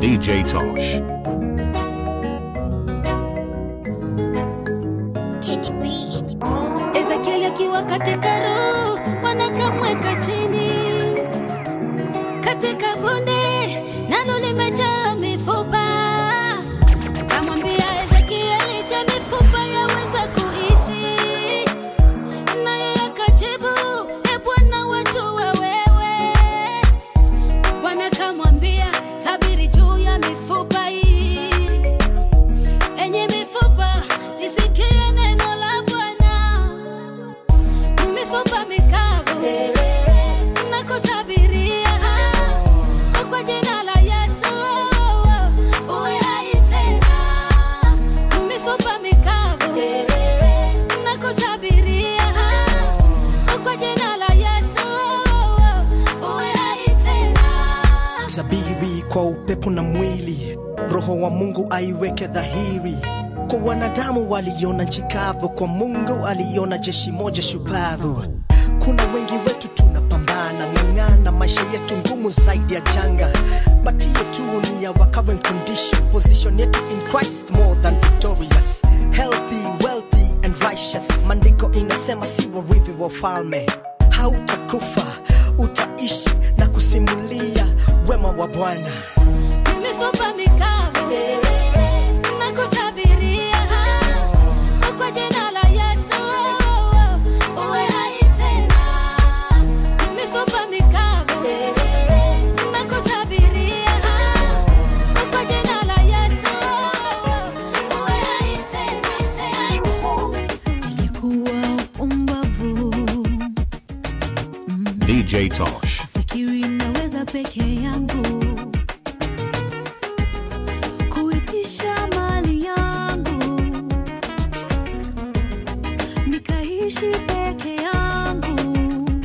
DJ Tosh. Ezekiel akiwa katika roho, wanakamweka chini katika bonde nalo limejaa mifupa. Kamwambia Ezekiel, je, mifupa yaweza kuishi? Naye akajibu, e Bwana, wajua wewe. Bwana kamwambia, tabiri juu ya mifupa hii. Enye mifupa, lisikie neno la Bwana. Mifupa mikavu nakutabiria kwa jina la Yesu, uwe hai tena. Mifupa mikavu nakutabiria kwa jina la Yesu, uwe hai tena. Sabiri kwa upepo na mwili, Roho wa Mungu aiweke dhahiri. Kwa wanadamu waliona nchi kavu, kwa Mungu aliona jeshi moja shupavu. Kuna wengi wetu tunapambana, ng'ang'ana, maisha yetu ngumu zaidi ya janga. But hiyo tu ni our current condition. Position yetu in Christ more than victorious. Healthy, wealthy and righteous. Maandiko inasema si warithi wa ufalme. Hautakufa, utaishi na kusimulia wema wa Bwana. Mifupa mikavu nakutabiria kwa jina la Yesu, uwe hai tena. Mifupa mikavu nakutabiria kwa jina la Yesu, uwe hai tena. Ilikuwa umbavu, DJ Tosh. fikiri naweza peke yangu kuitisha mali yangu, nikaishi peke yangu.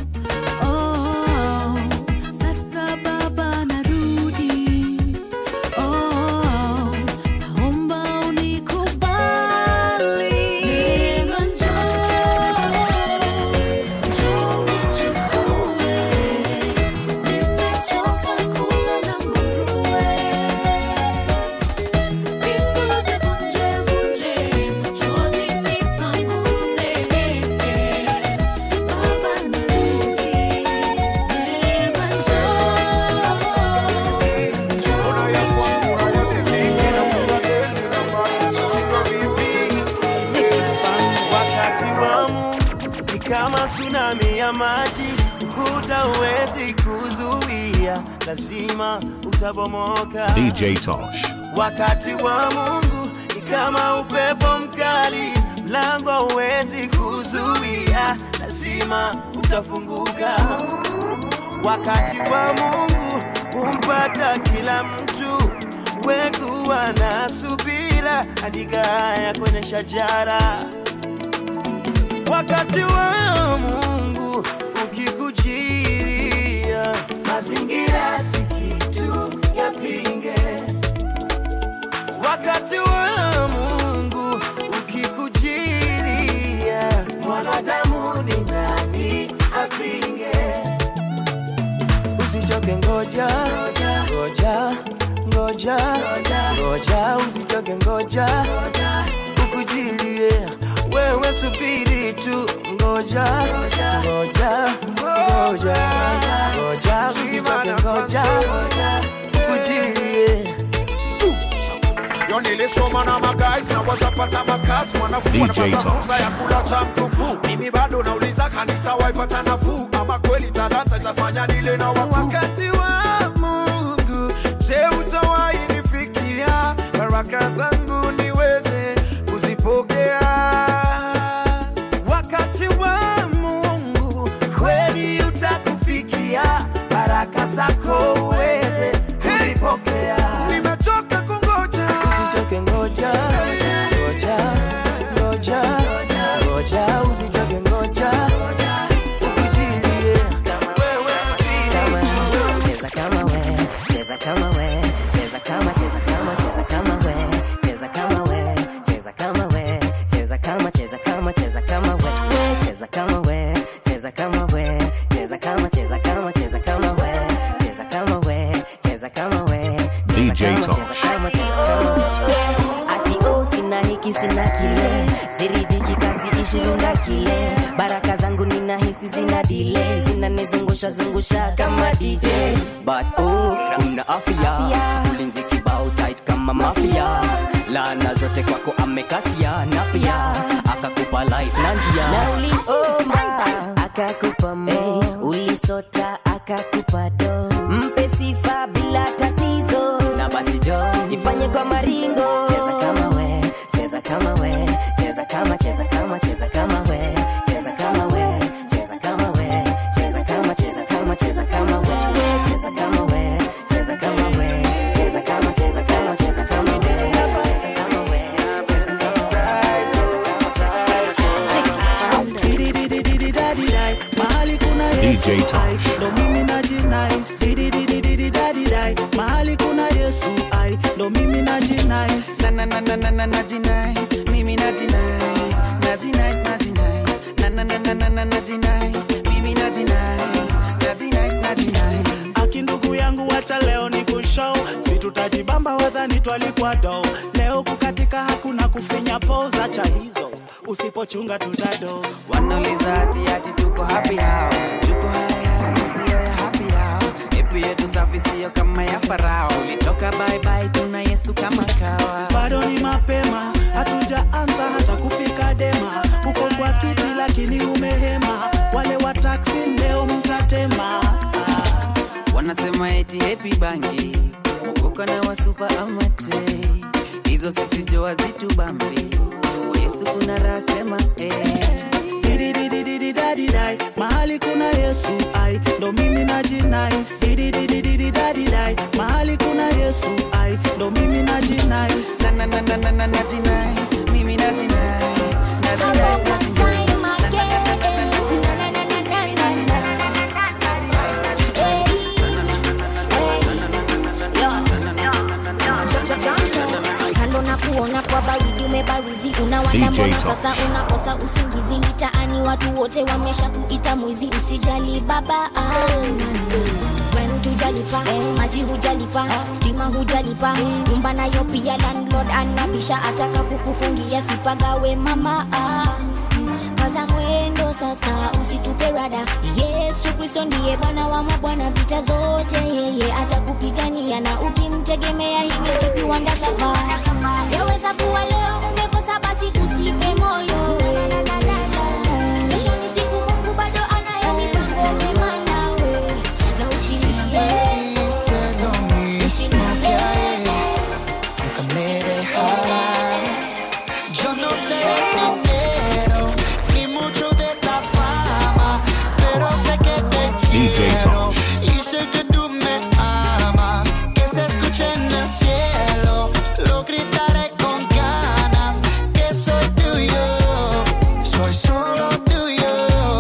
Oh, sasa Baba narudi. Oh, naomba unikubali. Neema njoo nichukue. Nimechoka kula na nguruwe. Nipunguze vunje, machozi nipanguze. Baba narudi. Neema Wakati wa Mungu ni kama tsunami ya maji, ukuta huwezi kuzuia, lazima utabomoka. DJ Tosh. Wakati wa Mungu ni kama upepo mkali, mlango huwezi kuzuia, lazima utafunguka. Wakati wa Mungu umpata kila mtu, wekuwa na subira, andika haya kwenye shajara. Wakati wa Mungu ukikujiria, mazingira si kitu yapinge. Wakati wa Mungu ukikujiria, mwanadamu ni nani apinge? Usichoke, ngoja, usichoke, ngoja, ukujilie, wewe subiri tu, ngoja, usichoke, ngoja, ukujilie. Yo nilisoma na guys na wazapata makazi, wanafunzi wanapata fursa ya kula cha mkufu. Mimi bado nauliza kanisa waipata nafuu, ama kweli talanta itafanya nile na wakuu. Wakati wa Mungu, je, utawahi nifikia baraka zangu niweze kuzipokea? Wakati wa Mungu kweli utakufikia, baraka zako uweze kuzipokea. Nimechoka kungoja, Usichoke, ngoja, usichoke, ngoja, ukujilie, wewe subiri. Cheza kama we, cheza kama we, cheza kama we, cheza kama we, dunda kile. Baraka zangu ninahisi zina delay, zinanizungusha zungusha kama DJ. But oh, una afya, ulinzi kibao tight kama mafia. Laana zote kwako amekatia, na pia akakupa life na njia. Na uliomba akakupa mo, ulisota akakupa do. Mpe sifa bila tatizo, na basi jo ifanye kwa maringo. Cheza kama we, cheza kama we, cheza kama, cheza kama, cheza kama we, cheza kama we, cheza kama we, cheza kama, cheza kama, cheza kama we, cheza kama we, cheza kama we, cheza kama, cheza kama, cheza kama we, cheza kama we, cheza kama, mahali kuna Yesu ai, ndo mimi najinai. Mahali kuna Yesu ai, ndo mimi najinai. Najinai, mimi najinai, najinai, najinai, najinai, mimi najinai, najinai, najinai. Aki ndugu yangu wacha leo ni kushow, si tutajibamba wadhani twalikuwa do. Leo kukatika hakuna kufinya pose, acha hizo, usipochunga tutado. Wanauliza ati tuko happy how, tuko haya, sio ya happy how. Epi yetu safi sio kama ya Farao, ulitoka bye bye tuna Yesu kama kawa. Bado ni mapema, hatujaanza hata kupika dema. Uko kwa kiti lakini umehema, wale wa taxi leo mtatema. Wanasema eti happy bangi, mukoko na wa super amate. Hizo sisi joa zitu bambi, wa Yesu kuna raha sema Dididididididididai, mahali kuna Yesu ai, ndo mimi najinai. Dididididididididai, mahali kuna Yesu ai, ndo mimi najinai. Najinai, mimi najinai, najinai, najinai. Kando na kuona kwa baridi umebarizi, unawanda mbona sasa unakosa usingizi. Mitaani watu wote wamesha kuita mwizi, usijali baba. Rent hujalipa, maji hujalipa, stima hujalipa, nyumba nayo pia landlord anabisha, ataka kukufungia sipagawe mama. Kaza mwendo sasa usitupe rada, Yesu Kristo ndiye Bwana wa mabwana, vita zote yeye atakupigania, na ukimtegemea hivi vipi wandakava. Yaweza kuwa leo umekosa basi usife moyo, kesho ni siku Mungu bado anayo mipango mema nawe, na usilie. Yo no sé de dinero ni mucho de la fama, pero sé que te quiero y sé que tú me amas. Que se escuche en el cielo, lo gritaré con ganas, que soy tuyo, soy solo tuyo.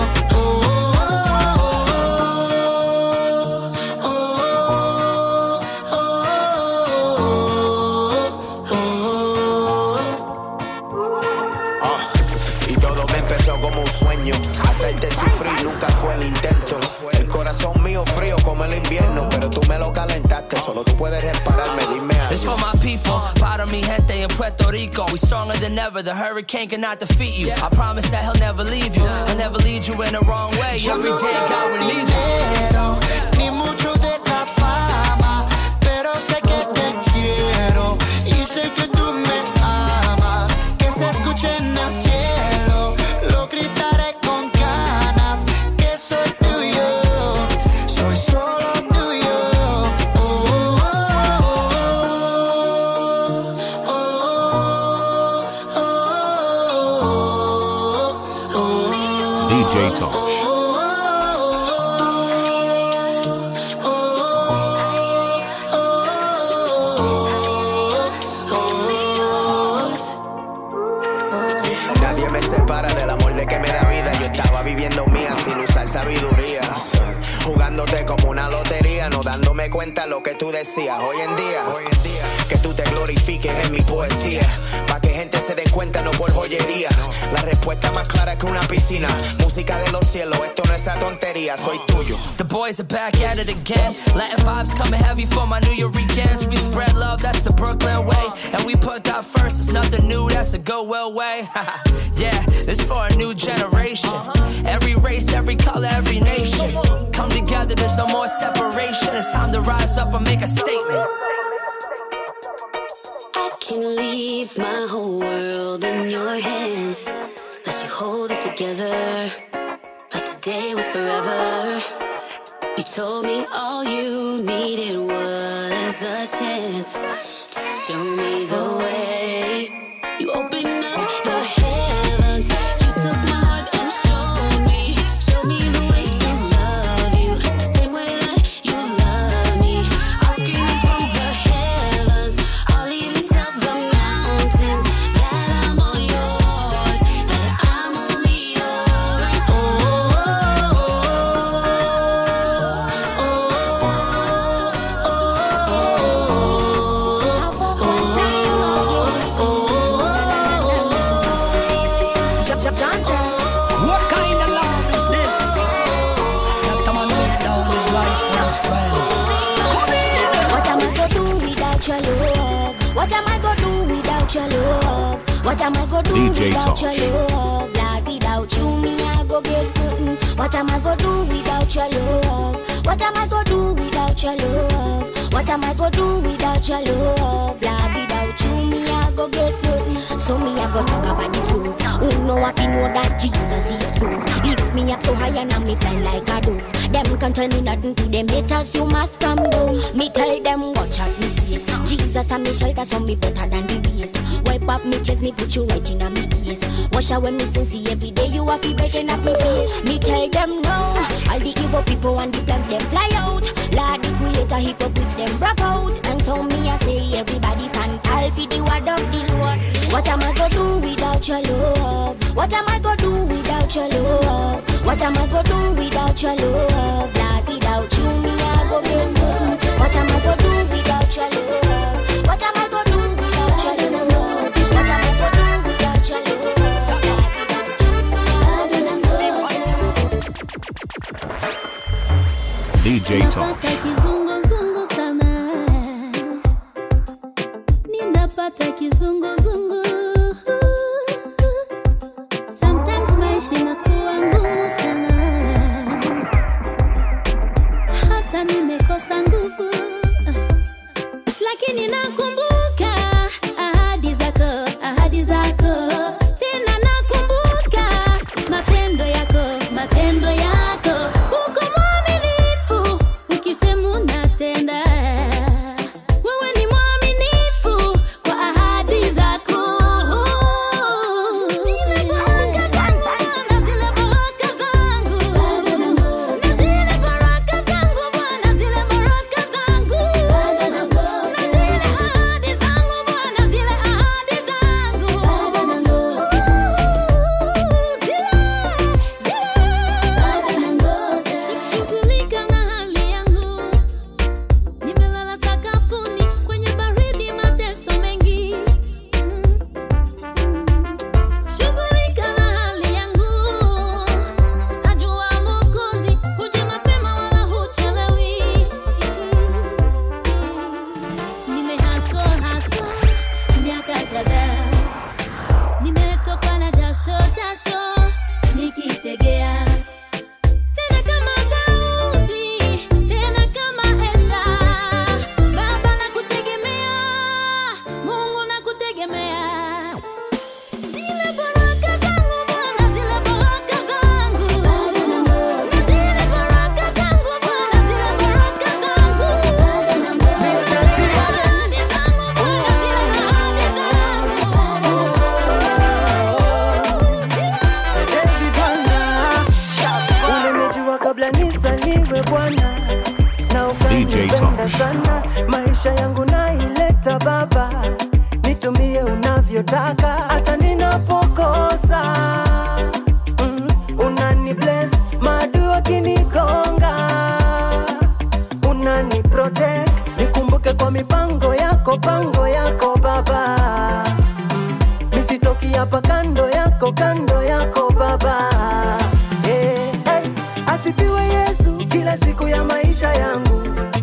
Y todo me empezó como un sueño, hacerte sufrir nunca fue el intento. El corazón mío frío como el invierno, pero tú me lo calentaste, solo tú puedes repararme, dime algo. It's for my people, para mi gente in Puerto Rico. We stronger than ever, the hurricane cannot defeat you. I promise that he'll never leave you, he'll never lead you in the wrong way. Every day God will lead you. Ni mucho de la fama, pero sé que te quiero y sé que tú me amas. Que se escuche en el cielo, lo gritaré con ganas, que soy tuyo, soy solo tuyo. DJ Tosh. Nadie me separa del amor de que me da vida. Yo estaba viviendo mía sin usar sabiduría, jugándote como una lotería, no dándome cuenta lo que tú decías. Hoy en día, que tú te glorifiques en mi poesía, pa' que gente se dé cuenta, no por joyería. La respuesta más clara que una piscina, música de los cielos, esto no es esa tontería, soy tuyo. The boys are back at it again, Latin vibes coming heavy for my New Yorkers. We spread love, that's the Brooklyn way, and we put God first, it's nothing new, that's a go well way. Yeah, this for a new generation. Every race, every color, every nation. Come together, there's no more separation. It's time to rise up and make a statement. I can leave my whole world in your hands. Let you hold it together like today was forever. You told me all you needed was a chance. Just show me the way. You opened up the heavens. You took my heart and showed me the way to love you, the same way that you love me. I'll scream it from the heavens. I'll even tell the mountains that I'm all yours, that I'm only yours. What kind of love is this? That the man laid down his life for his friends. Come in. What am I gonna do without your love? What am I gonna do without your love? What am I gonna do without your love? Lord, without you, me I go get good. What am I gonna do without your love? What am I gonna do without your love? What am I gonna do without your love? Lord, without you, me I go get good. So me I go talk about this truth. Who know if you know that Jesus is true? Lift me up so high and I'm me fly like a dove. Them can't tell me nothing to them haters, you must come down. Me tell them watch out me space. Jesus and me shelter, so me better than the beast. Wipe up me chest, me put you right in a me face. Wash away me sins, see every day you have to breaking up me face. Me tell them no, all the evil people and the plans them fly out. Lord the creator, hypocrites them brag out. And so me I say everybody stand tall for the word of the Lord. What am I gonna do without your love? What am I gonna do without your love? What am I gonna do without your love? Lord, without you, me I go get good. What am I gonna do without your love? What am I gonna do without your love? What am I gonna do without your love? DJ Tosh. Kizunguzungu sana. Ninapata kizunguzungu. Sometimes maisha inakuwa ngumu sana. Hata nimekosa nguvu. Lakini nakumbuka ahadi zako, ahadi zako. Tena nakumbuka matendo yako, matendo yako. Uko mwaminifu, ukisema unatenda. Wewe ni mwaminifu kwa ahadi zako. Zile baraka zangu, Bwana, zile baraka zangu. Na zile baraka zangu, Bwana, zile baraka zangu. Na zile ahadi zangu, Bwana, zile ahadi zangu. Shughulika na hali yangu. Nimelala sakafuni kwenye baridi, mateso mengi. Shughulika na hali yangu. Najua Mwokozi huja mapema wala huchelewi. Nimehaswa miaka kadhaa. Nimetoka na jasho nikitegea. Tena kama Daudi, tena kama Esther. Baba nakutegemea, Mungu nakutegemea. Zile baraka zangu, Bwana, zile baraka zangu. Na zile baraka zangu, Bwana, zile baraka zangu. Na zile ahadi zangu, Bwana, zile ahadi zangu. Ulinijua kabla nizaliwe Bwana, na DJ ukanipenda Tosh. sana. Maisha yangu naileta Baba, nitumie unavyotaka. Hata ninapokosa unani bless. Maadui wakinigonga unani protect. Nikumbuke kwa mipango yako, pango yako Baba. Nisitoki hapa kando yako Baba. Asifiwe Yesu kila siku ya maisha yangu.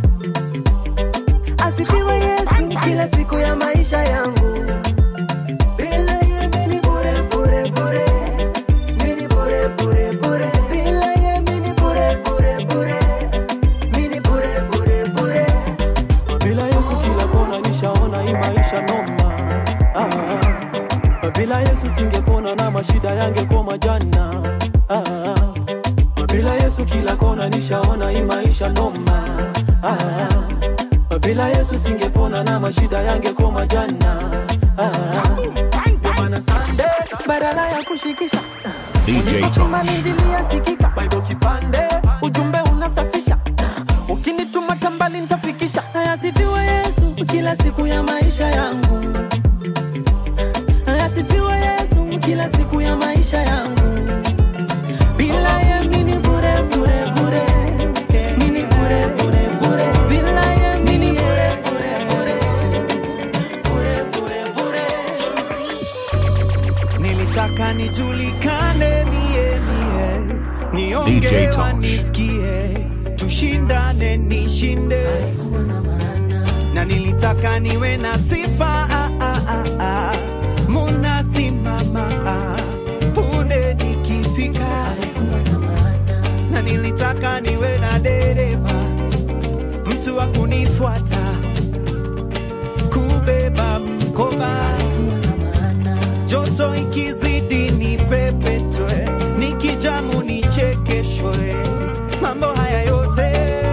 Asifiwe Yesu kila siku ya maisha yangu. Bila yeye ni bure bure bure. naona hii maisha noma. Bila Yesu singepona na mashida yangekoma jana. Bwana Sunday badala ya kushikisha DJ Tosh. Nijilia sikika Bible kipande ujumbe unasafisha. Ukinituma tambali nitafikisha. Asifiwe Yesu kila siku ya maisha yangu. Asifiwe Yesu kila siku ya maisha yangu. Bila ya mini bure bure bure. Mini bure bure bure. Bila ya mini bure bure bure. Bure bure bure. Nilitaka nijulikane mie. Nionge wanisikie. Tushindane nishinde. Na nilitaka niwe na sifa. Muna simama. Punde nikifika. Na nilitaka niwe na dereva. Mtu wa kunifuata. Kubeba mkoba. Joto ikizidi nipepetwe. Nikijamu nichekeshwe. Mambo haya yote.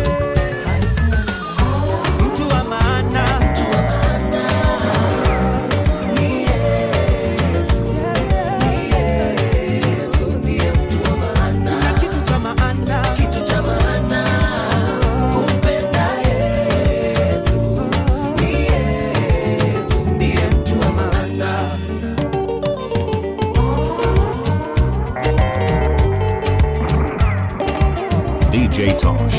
Mtu wa maana. Ni Yesu. Ni Yesu. Ndiye mtu wa maana. Na kitu cha maana. Kitu cha maana. Kumpenda Yesu. Ni Yesu. Ndiye mtu wa maana. DJ Tosh.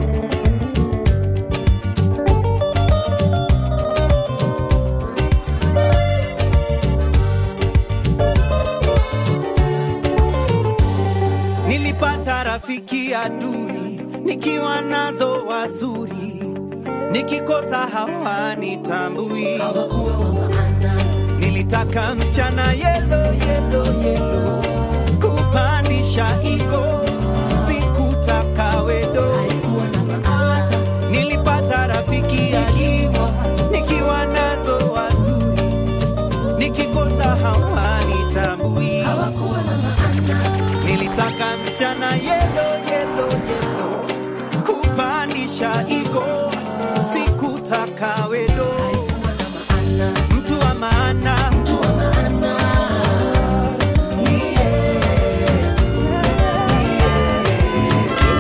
Nilipata rafiki adui, nikiwa nazo wazuri, nikikosa hawanitambui. Nilitaka msichana yellow, kupandisha ego, sikutaka wedo. Nilipata rafiki akiwa, nikiwa nazo wazuri, nikikosa hawanitambui. Nilitaka msichana yellow, kupandisha ego, sikutaka wedo. Mtu wa maana. Mtu wa maana. Ni Yesu. Ni Yesu.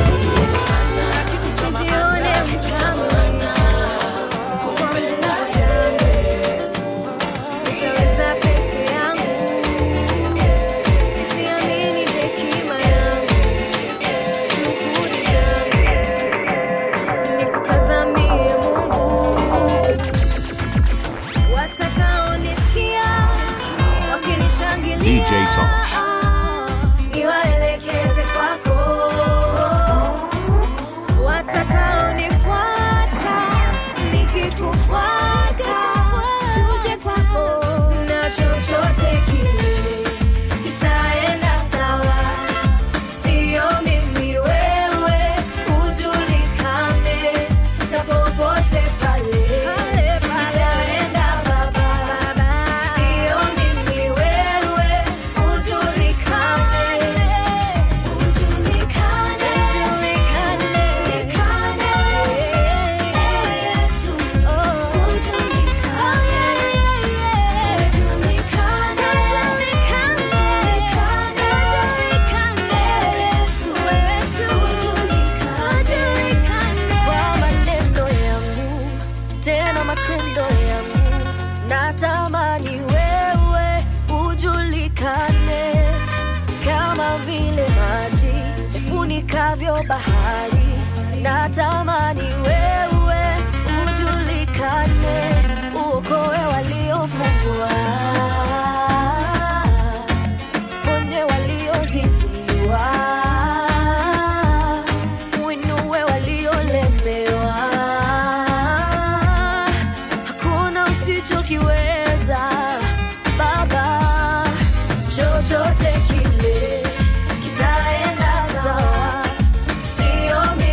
Sijione mtamana. Kumpenda Yesu. Nitaweza peke yangu. Nisiamini hekima yangu. Juhudi zangu. Nikutazamie Mungu. Watakaonisikia wakinishangilia, DJ Tosh. niwaelekeze kwako. Watakaonifuata nikikufuata, tuje kwako. Na chochote kile kitaenda sawa. Sio mimi wewe, ujulikane. Na popote pale itaenda baba. Sio mimi wewe, ujulikane. Ujulikane. Yesu. Ujulikane. Yesu. Wewe tu ujulikane. Kwa maneno yangu tena matendo yangu, natamani wewe ujulikane. Kama vile maji yafunikavyo bahari, natamani wewe ujulikane. Uokoe waliofungwa, ponye waliozidiwa, uinue waliolemewa. Hakuna usichokiweza Baba. Chochote kile kitaenda sawa. Sio mimi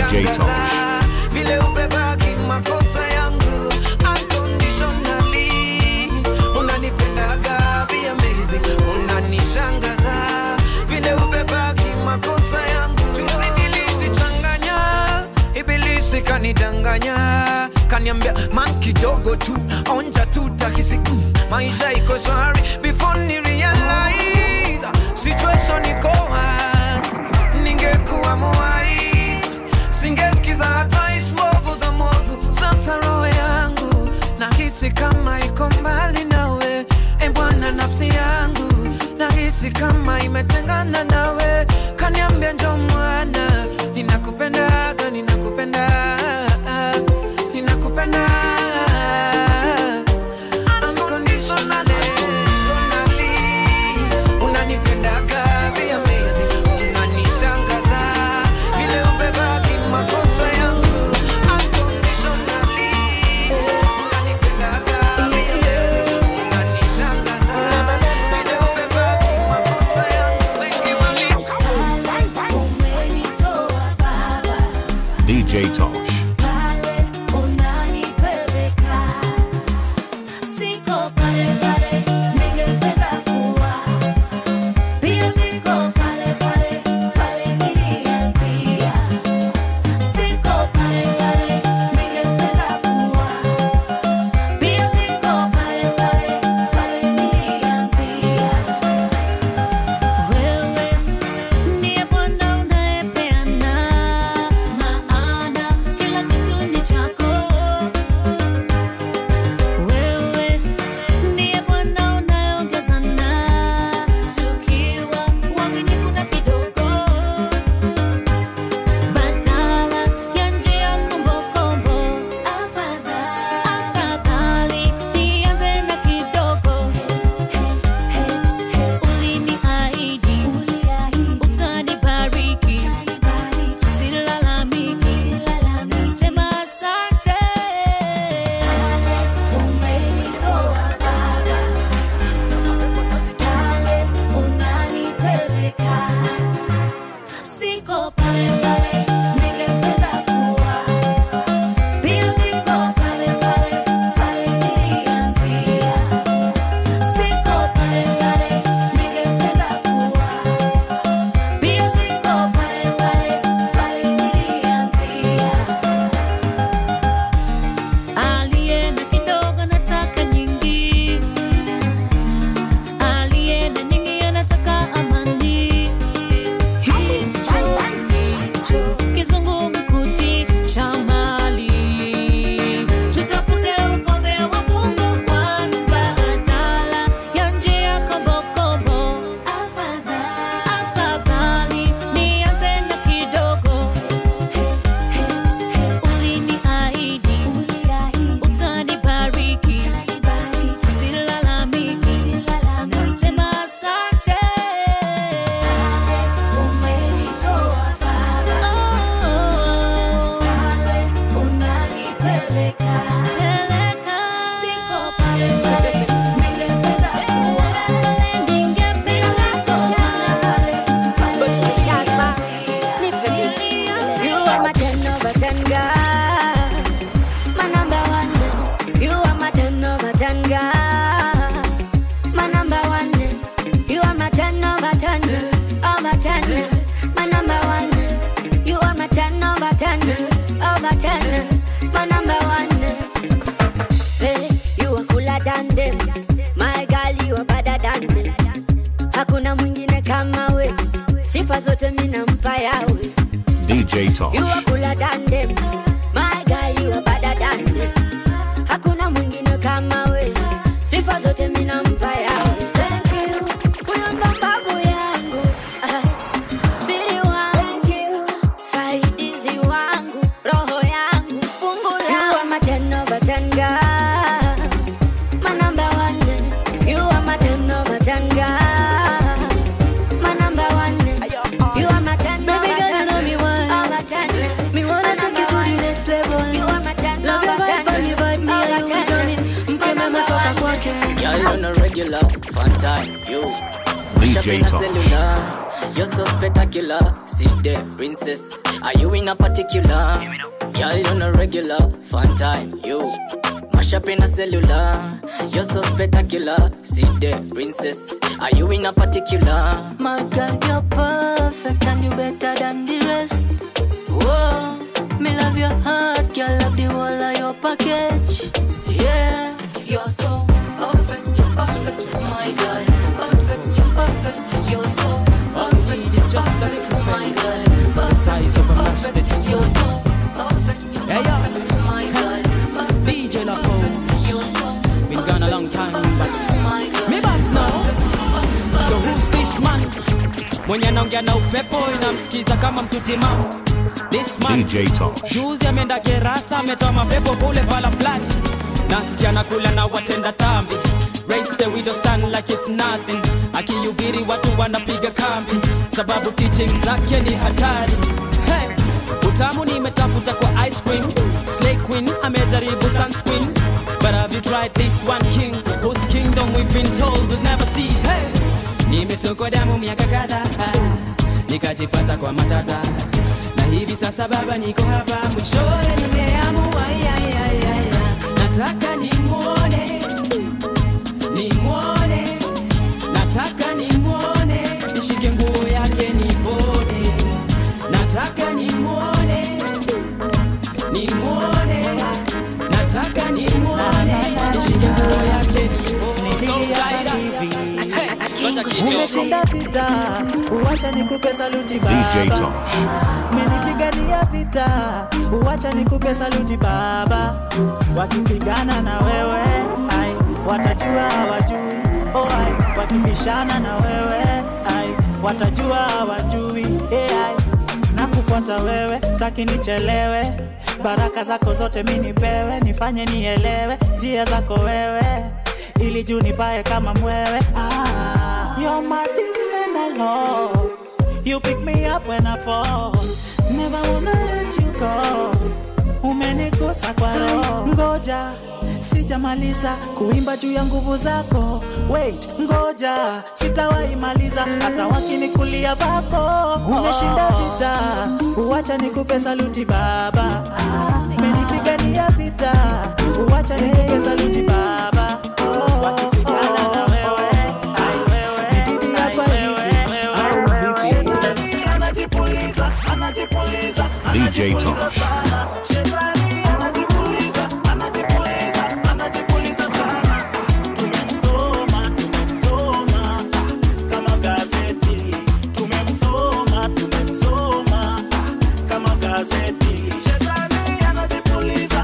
DJ Tosh. Vile ubebaki makosa yangu unconditionally. Unanipendaga, be amazing. Unanishangaza vile ubebaki makosa yangu. Juzi nilizichanganya, ibilisi kanidanganya, kaniambia man kidogo tu, onja tu takisi maisha iko shwari. Before ni realize situation iko hasi, ningekuwa mwise, singesikiza advice mwovu za mwovu. Sasa roho yangu nahisi kama iko mbali nawe, Bwana nafsi yangu nahisi kama imetengana nawe. Kaniambia njoo mwana, ninakupendaga, ninakupenda, ninakupenda unconditionally. Unanipendaga, be amazing. Unanishangaza vile ubebaki makosa yangu unconditionally. Unanipendaga, be amazing. Unanishangaza vile ubebaki makosa yangu. Umenitoa baba, DJ Tosh. pale unanipeleka, siko pale pale ningependa kuwa, pia siko pale pale pale nilianzia, siko pale pale ningependa kuwa, pia siko pale pale pale nilianzia. Wewe ndiye Bwana unayepeana maana, kila kitu ni chako. Wewe ndiye Bwana unayeongezana, tukiwa uaminifu na kidogo, badala ya njia kombokombo. Afadhali nianze na kidogo. Uliniahidi utanibariki, silalamiki, nasema asante. Umenitoa baba, pale unanipeleka, siko pale pale ningependa kuwa, pia siko pale pale pale nilianzia, siko pale pale ningependa kuwa, pia siko pale pale pale nilianzia. Aliye na kidogo anataka nyingi, aliye na nyingi anataka amani. Hicho kizungumkuti cha mali, tutafute ufalme wa Mungu kwanza, badala ya njia kombokombo. Afadhali nianze na kidogo. Uliniahidi utanibariki, silalamiki, nasema asante. Umenitoa baba, pale unanipeleka, siko pale pale ningependa kuwa, You are my 10 over 10 girl, my number one. You are my 10 over 10 girl, my number one. You are my 10 over 10 over 10, my number one. You are my 10 over 10 over 10, my number one. Hey, you are cooler than them, my girl, you are better than them. Hakuna mwingine kama we, sifa zote mina mpa yawe. DJ Tosh. You are cooler than them, my girl, you are better than them. Hakuna mwingine kama we, sifa zote mina mpa yawe. Thank you, huyo ndo babu yangu, siri wangu, saidizi wangu, roho yangu, fungu langu. You are my 10 over 10 girl, my number one. You are my 10 over 10 girl, my number one. You are my 10 over 10 over 10. Me wanna take you to the next level. You are my 10 Love your over 10 vibe and your vibe, me and you over 10. joining. Mke mema toka kwake. Girl on a regular, fun time, you. DJ Tosh. You're so spectacular. Sit there, princess. Are you in a particular? Girl, you're not regular. Fun time, you. Mash up in a cellular. You're so spectacular. Sit there, princess. Are you in a particular? My girl, you're perfect and you better than the rest. Whoa, me love your heart, girl, love the whole of your package. Yeah, you're so perfect, my girl. Perfect, you're so perfect, just a little my girl. The size of a mustard seed. You're so perfect, hey, my girl. DJ Loco. Been gone a long time, but me back now. So who's this man? Mwenye naongea na upepo inamsikiza kama mtutima. This man DJ Tosh. Juzi ameenda Gerasa ametoa mapepo kule vala fulani. Nasikia nakula na watenda tambi. Raise the widow son like it's nothing. Akihubiri watu wanapiga kambi. Sababu teaching zake ni hatari. Hey, utamu nimetafuta kwa ice cream. Slay Queen amejaribu sunscreen. But have you tried this one king? Whose kingdom we've been told will never cease. Hey, nimetokwa damu miaka kadhaa. Nikajipata kwa matata. Na hivi sasa baba niko hapa. Mwishowe nimeamua nataka nimuone. Nataka nimuone. Nishike nguo yake nipone. Nataka nimuone. Nataka nimuone. Nishike nguo yake nipone. Umeshinda vita, uacha nikupe saluti baba. DJ Tosh. Umenipigania vita, uacha nikupe saluti baba. Wakipigana na wewe, ai, watajua hawajui. Oh ai, wakibishana na wewe, ai, watajua hawajui. Ai, nakufuata wewe, sitaki nichelewe. Baraka zako zote mimi nipewe, nifanye nielewe njia zako wewe. Ili juu nipae kama mwewe. You're my defender, Lord. You pick me up when I fall. Never wanna let you go. Umenigusa kwa roho. Ngoja, sijamaliza kuimba juu ya nguvu zako. Wait, ngoja, sitawahi maliza hata wakinikulia vako. Umeshinda vita, uacha nikupe saluti baba. Umenipigania vita, uacha nikupe saluti baba. Wakipigana na wewe, ai wewe, anajipuliza. DJ Tosh. Shetani anajipuliza sana. Tumemsoma kama gazeti. Tumemsoma kama gazeti. Shetani anajipuliza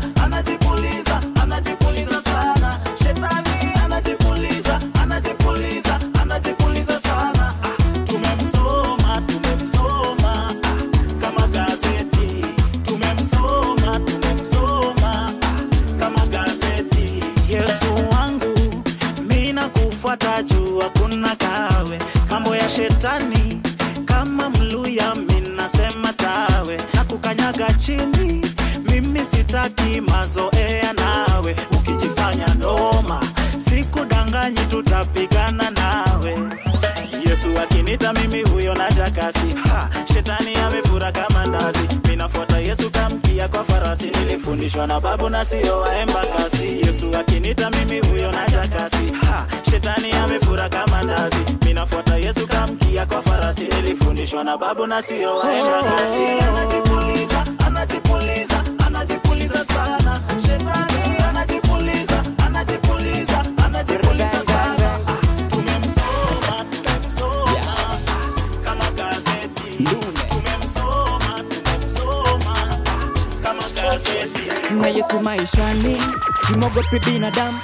sana. Shetani anajipuliza sana. Tumemsoma kama gazeti. Tumemsoma kama gazeti. Yesu wangu, mimi nakufuata juu hakuna kawe. Mambo ya shetani kama mluya mimi nasema tawe. Na kukanyaga chini, mimi sitaki mazoea nawe. Ukijifanya noma, sikudanganyi tutapigana nawe. Yesu akinita mimi huyo najakasi. Shetani amefura kama ndazi. Mimi nafuata Yesu kamkia kwa farasi. Nilifundishwa na babu na sio waemba kasi. Yesu akinita mimi huyo najakasi. Shetani amefura kama ndazi. Mimi nafuata Yesu kamkia kwa farasi. Nilifundishwa na babu na sio waemba kasi. Anajipuliza sana. Shetani anajipuliza sana. Tumemsoma kama gazeti. Tumemsoma kama gazeti. Na Yesu maishani, simogopi binadamu.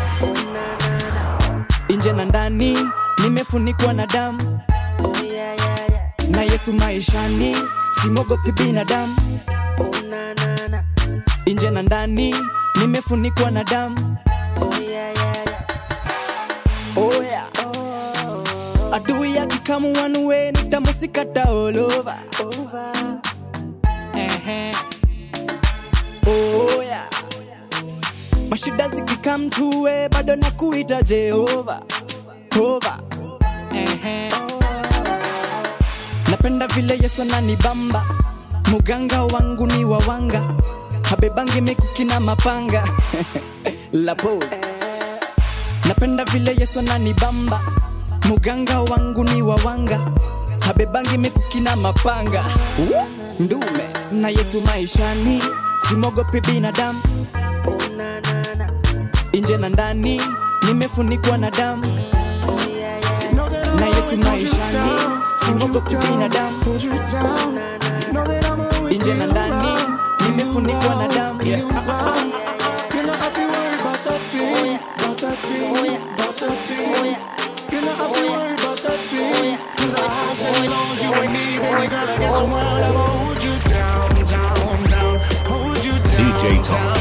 Nje na ndani, nimefunikwa na damu. Na Yesu maishani, simogopi binadamu. Nje na ndani, nimefunikwa na damu. Oh yeah. Adui akikama one way, nitamusikata all over. Oh yeah. Mashida zikikam tuwe, bado nakuita Jehova. Napenda vile Yesu ananibamba, muganga wangu ni wawanga, habebangi mikuki na mapanga. La pose. Napenda vile Yesu ananibamba, muganga wangu ni wawanga, habebangi mikuki na mapanga. Ndume na Yesu maishani, simogopi binadamu. Inje na ndani nimefunikwa na damu. Na Yesu maishani, simogopi binadamu. Inje na ndani nimefunikwa na damu. DJ Tosh.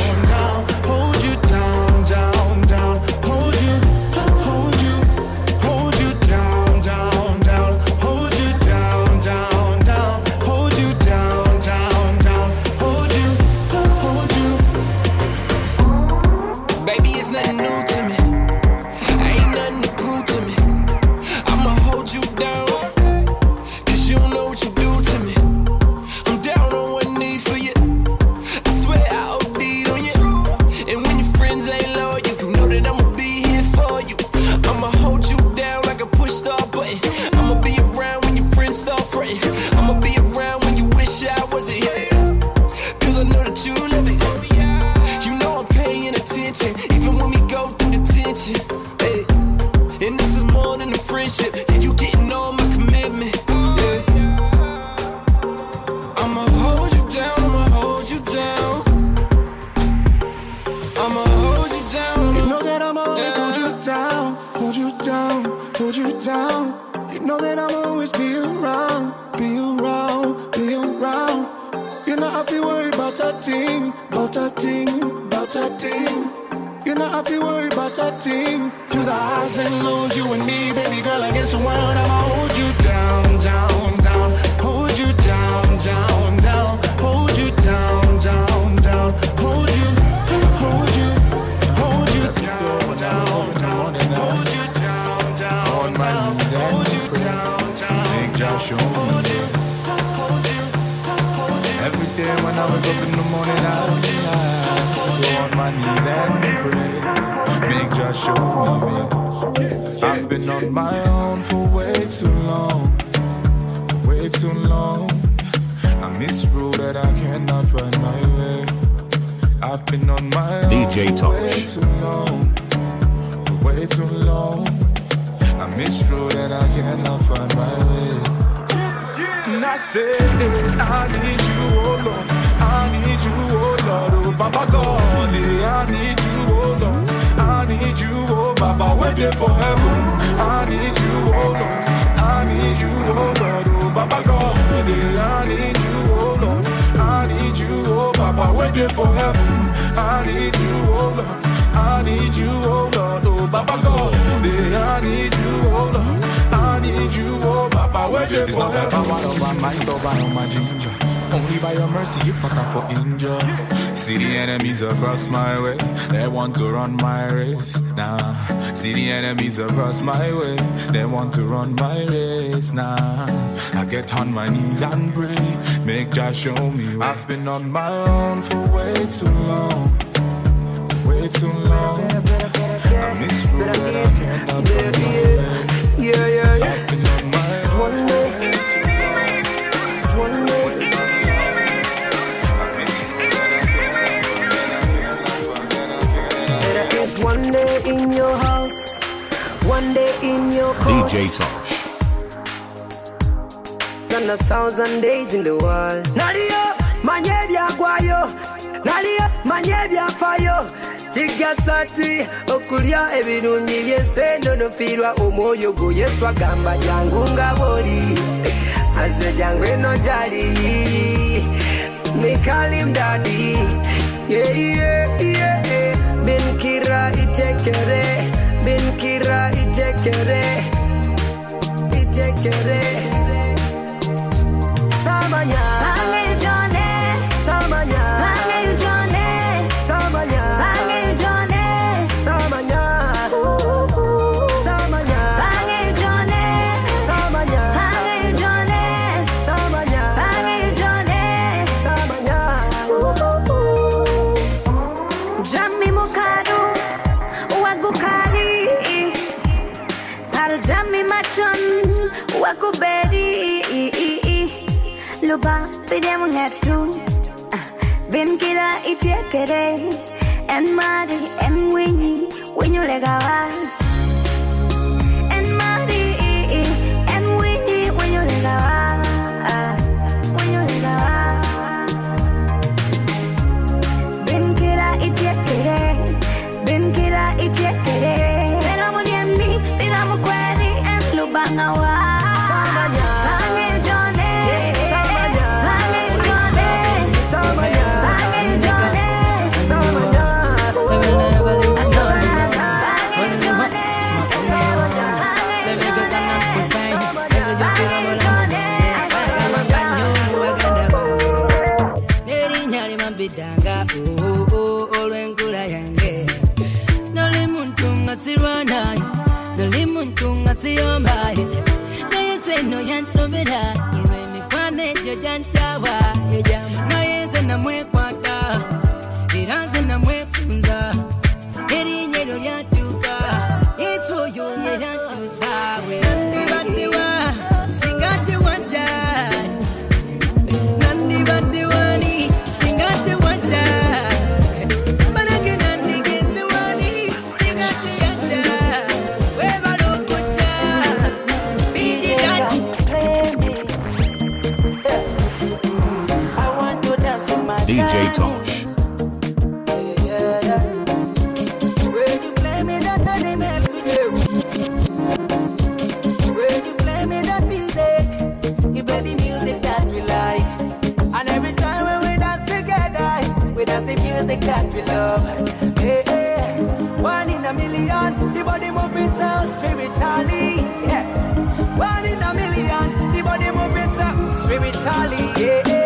It's not that power of my mind or by my ginger. Only by your mercy, if not I'm for injure. See the enemies across my way, they want to run my race. Nah, see the enemies across my way, they want to run my race. Nah, I get on my knees and pray, make Jah show me way. I've been on my own for way too long, way too long. I miss road that I can't find my way. Yeah. I've been on my own for way too long. One day. One day in your house, one day in your court. DJ Tosh. And 1,000 days in the world. Nadia, manyebia guayo. Nadia, manyebia fayo. Chigasati, okulia ebirungi byensendo no filwa omoyo go Yesu agamba jangu ngaboli. Aze jangwe no jali. Me call him daddy. Yeah. Bin kira itekere, bin kira itekere, Samanya, Samanya, Samanya, Samanya, Samanya, Samanya, Samanya, luba pide mungetu bin kira itiekere en mari en winyi winyu legawa en mari en winyi winyu legawa winyu legawa bin kira itiekere pero muliemi pero mukweli en lubanawa Bidanga olwengula yange noli muntu ngatsirwana noli muntu ngatsiyomba naye seno yansobera olw'emikwano egyo gyantawa naye nze namwekwata era nze namwefunza erinnya eryo lyatuuka yesu oyo ye yantuusa nandibaddewa singa tewanja nandibaddewa DJ Tosh. When you play me that nothing else we do. When you play me that music, you play the music that we like. And every time when we dance together, we dance the music that we love. Hey, hey. One in a million, the body move it so spiritually. Yeah. One in a million, the body move it so spiritually. Yeah, yeah.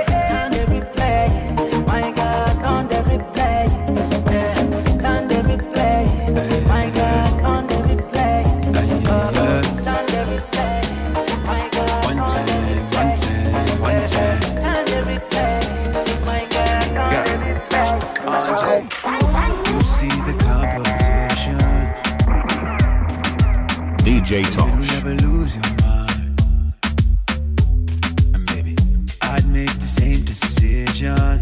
DJ Tosh. You never lose your mind. And baby, I'd make the same decision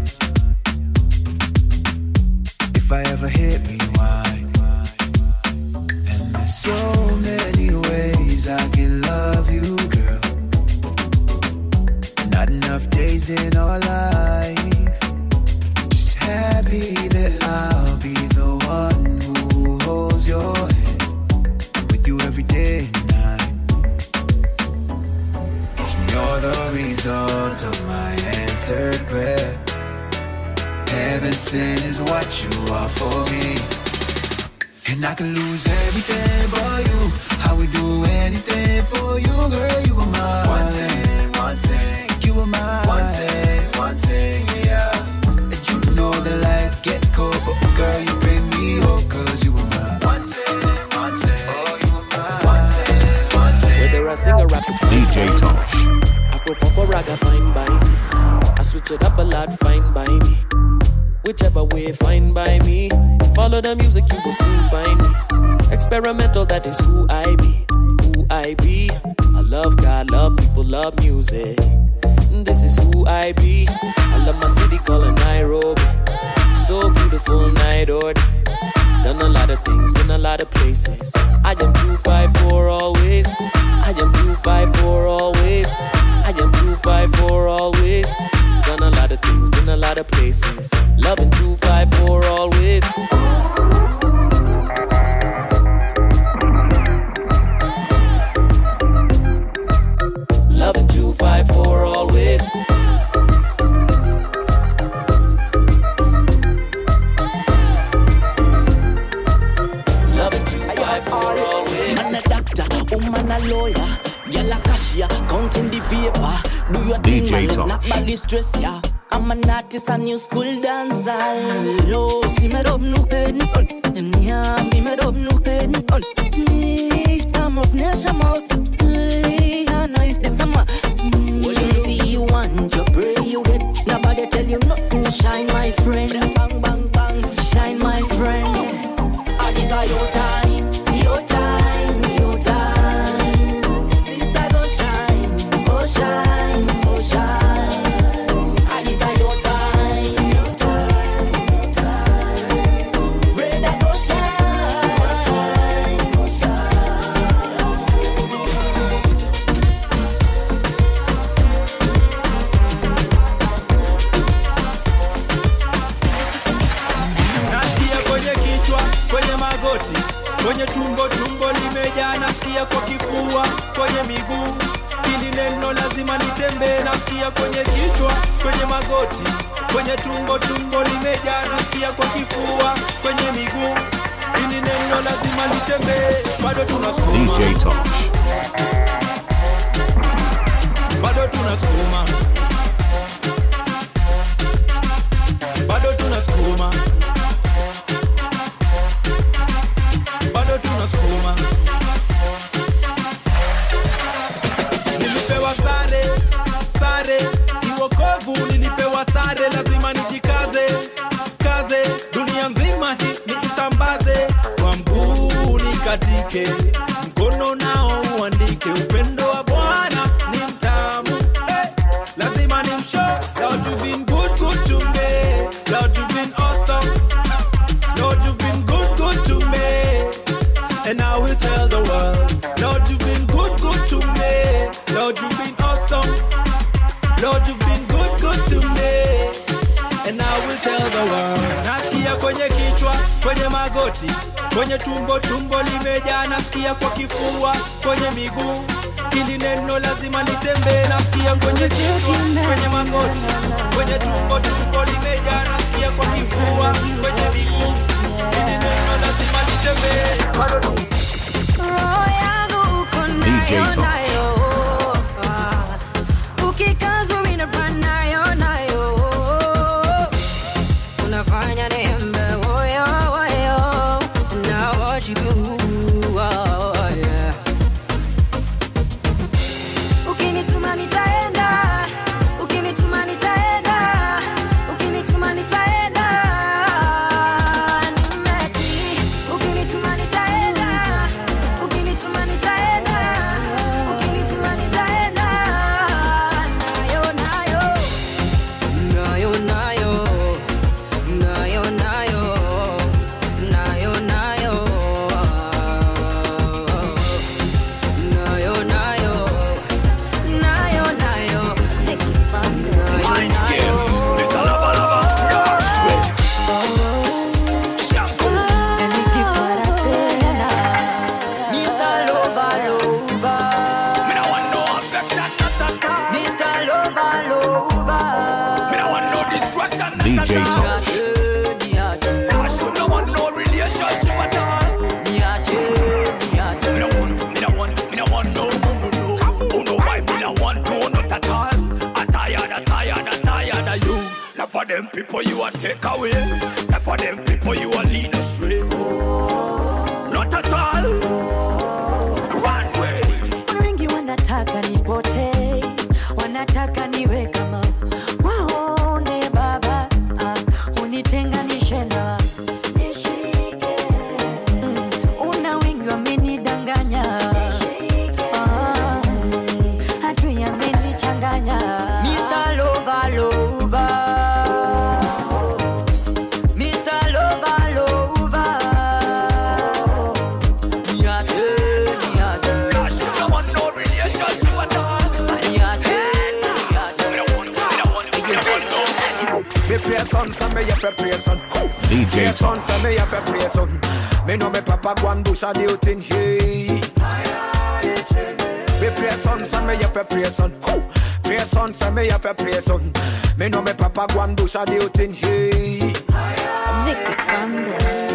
if I ever hit rewind. And there's so many ways I can love you, girl. Not enough days in our life. Just happy that I'll be the one who holds your hand. Every day and night. You're the result of my answered prayer. Heaven sent is what you are for me. And I can lose everything for you. I would do anything for you, girl. You were mine. One thing, you were mine. One thing, yeah. And you know that life get cold, but girl, you bring me hope, cause you were mine. One thing. I sing a rap is fine DJ Tosh. Afro pop or ragga fine by me. I switch it up a lot fine by me. Whichever way fine by me. Follow the music you will soon find me. Experimental, that is who I be. Who I be. I love God, love people, love music. This is who I be. I love my city called Nairobi. So beautiful night order. Done a lot of things, been a lot of places. I am 254 always. I am 254 always. I am 254 always. Done a lot of things, been a lot of places. Loving 254 always. Loving 254 always. A lawyer, girl a cashier, counting the paper. Do your thing, man, let not body stress ya. I'm an artist, a new school dancer. Lo, si me rob nuken, yeah, me rob nuken. Me, I'm of Nation Mouse. I know it's the summer. Well, you see, you want, you pray, you get. Nobody tell you nothing. Shine, my friend. Bang, bang, bang. Shine, my friend. I desire your time, your time, your time. Sister, go shine, go shine, go shine. magoti, kwenye tumbo limejaa, nasikia kwa kifua, kwenye miguu, ili neno lazima litembee. Bado tunasukuma DJ Tosh. Bado tunasukuma, bado tunasukuma, bado tunasukuma. Nilipewa sare, iwokovu nilipewa sare, lazima nijikaze, dunia nzima hii niisambaze, kwa mguu nikatike, mkono nao uandike, upendo wa Bwana ni mtamu, lazima nimshow. Lord, you've been good to me, Lord, you've been awesome, Lord, you've been good to me, and I will tell the world, Lord, you've been good to me, Lord, you've been awesome, Lord, you've been good to me, and I will tell the world. Nasikia kwenye kichwa, kwenye magoti, kwenye tumbo limejaa, nasikia kwa kifua, kwenye miguu, ili neno lazima litembee. Nasikia kwenye kichwa, kwenye magoti, kwenye tumbo limejaa, nasikia kwa kifua, kwenye miguu, ili neno lazima litembee. Roho yangu uko nayo, nayo. Ukikazwa inafanya nayo. Unafanya niembe woyo. Na worship you, yeah. Ukinituma nitaenda, ukinituma nitaenda, ukinituma nitaenda. Nimeti, ukinituma nitaenda, ukinituma nitaenda, ukinituma nitaenda. Nayo, nayo, nayo, nayo, nayo, nayo, nayo, nayo, nayo, nayo, nayo, nayo. Mind game, it's a lava, yeah, sweet. And we give what I tell. Mr. Lover. Me no want no affection, not at all. Mr. Lover. Me no want no distraction, not DJ at all. Tosh. I should no want no relationship at all. Me no want no. Oh no, why me no want no, not at all. I'm tired of you. Not for them people you are take away. Not for them people you are lead astray. Not at all. Run way. Wengi wanataka nipotee, wanataka niwe kama waone baba, unitenganishe na nishike. Una wengi wamenidanganya, adui amenichanganya. Mr. Lover. Mr. Lover. Niache. I should no want no relationship at all. Me pray son, so me have to pray son. DJ Son, so me have to pray son. Me know me papa go and bush a the thing, hey. Me pray son, so me have to pray son. Pray son, so me have to pray son. Me know me papa go and bush a the thing, hey. Vicky Flanders.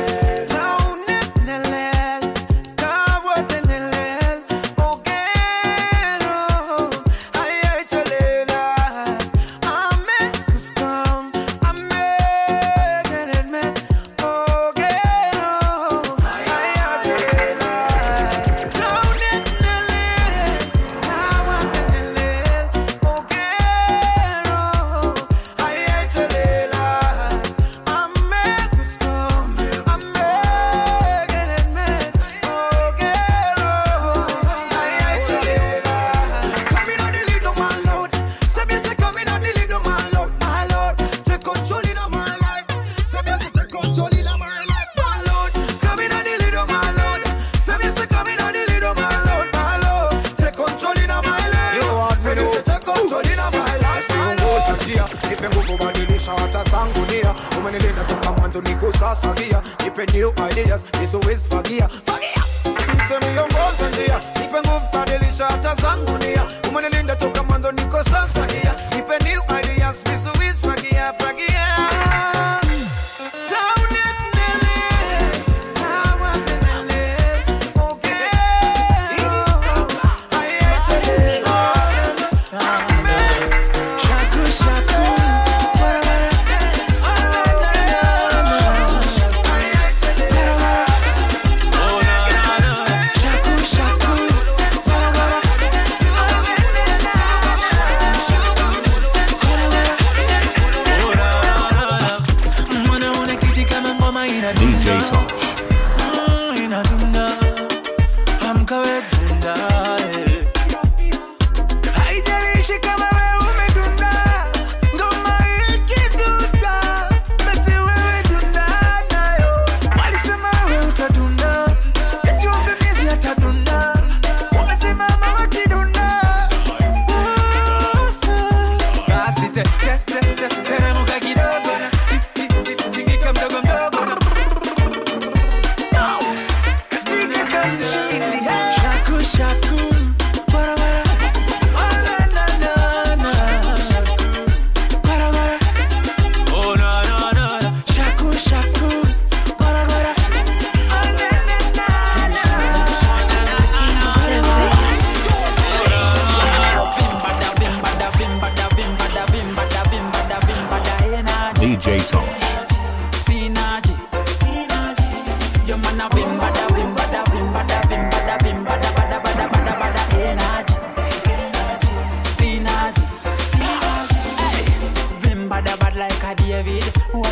Sagia, nipe new ideas, this always fagia. Semi yongoza njia, nipe move badilisha hata zangu nia. Umenilinda toka mwanzo niko sasa here. Nipe new ideas, this always fagia.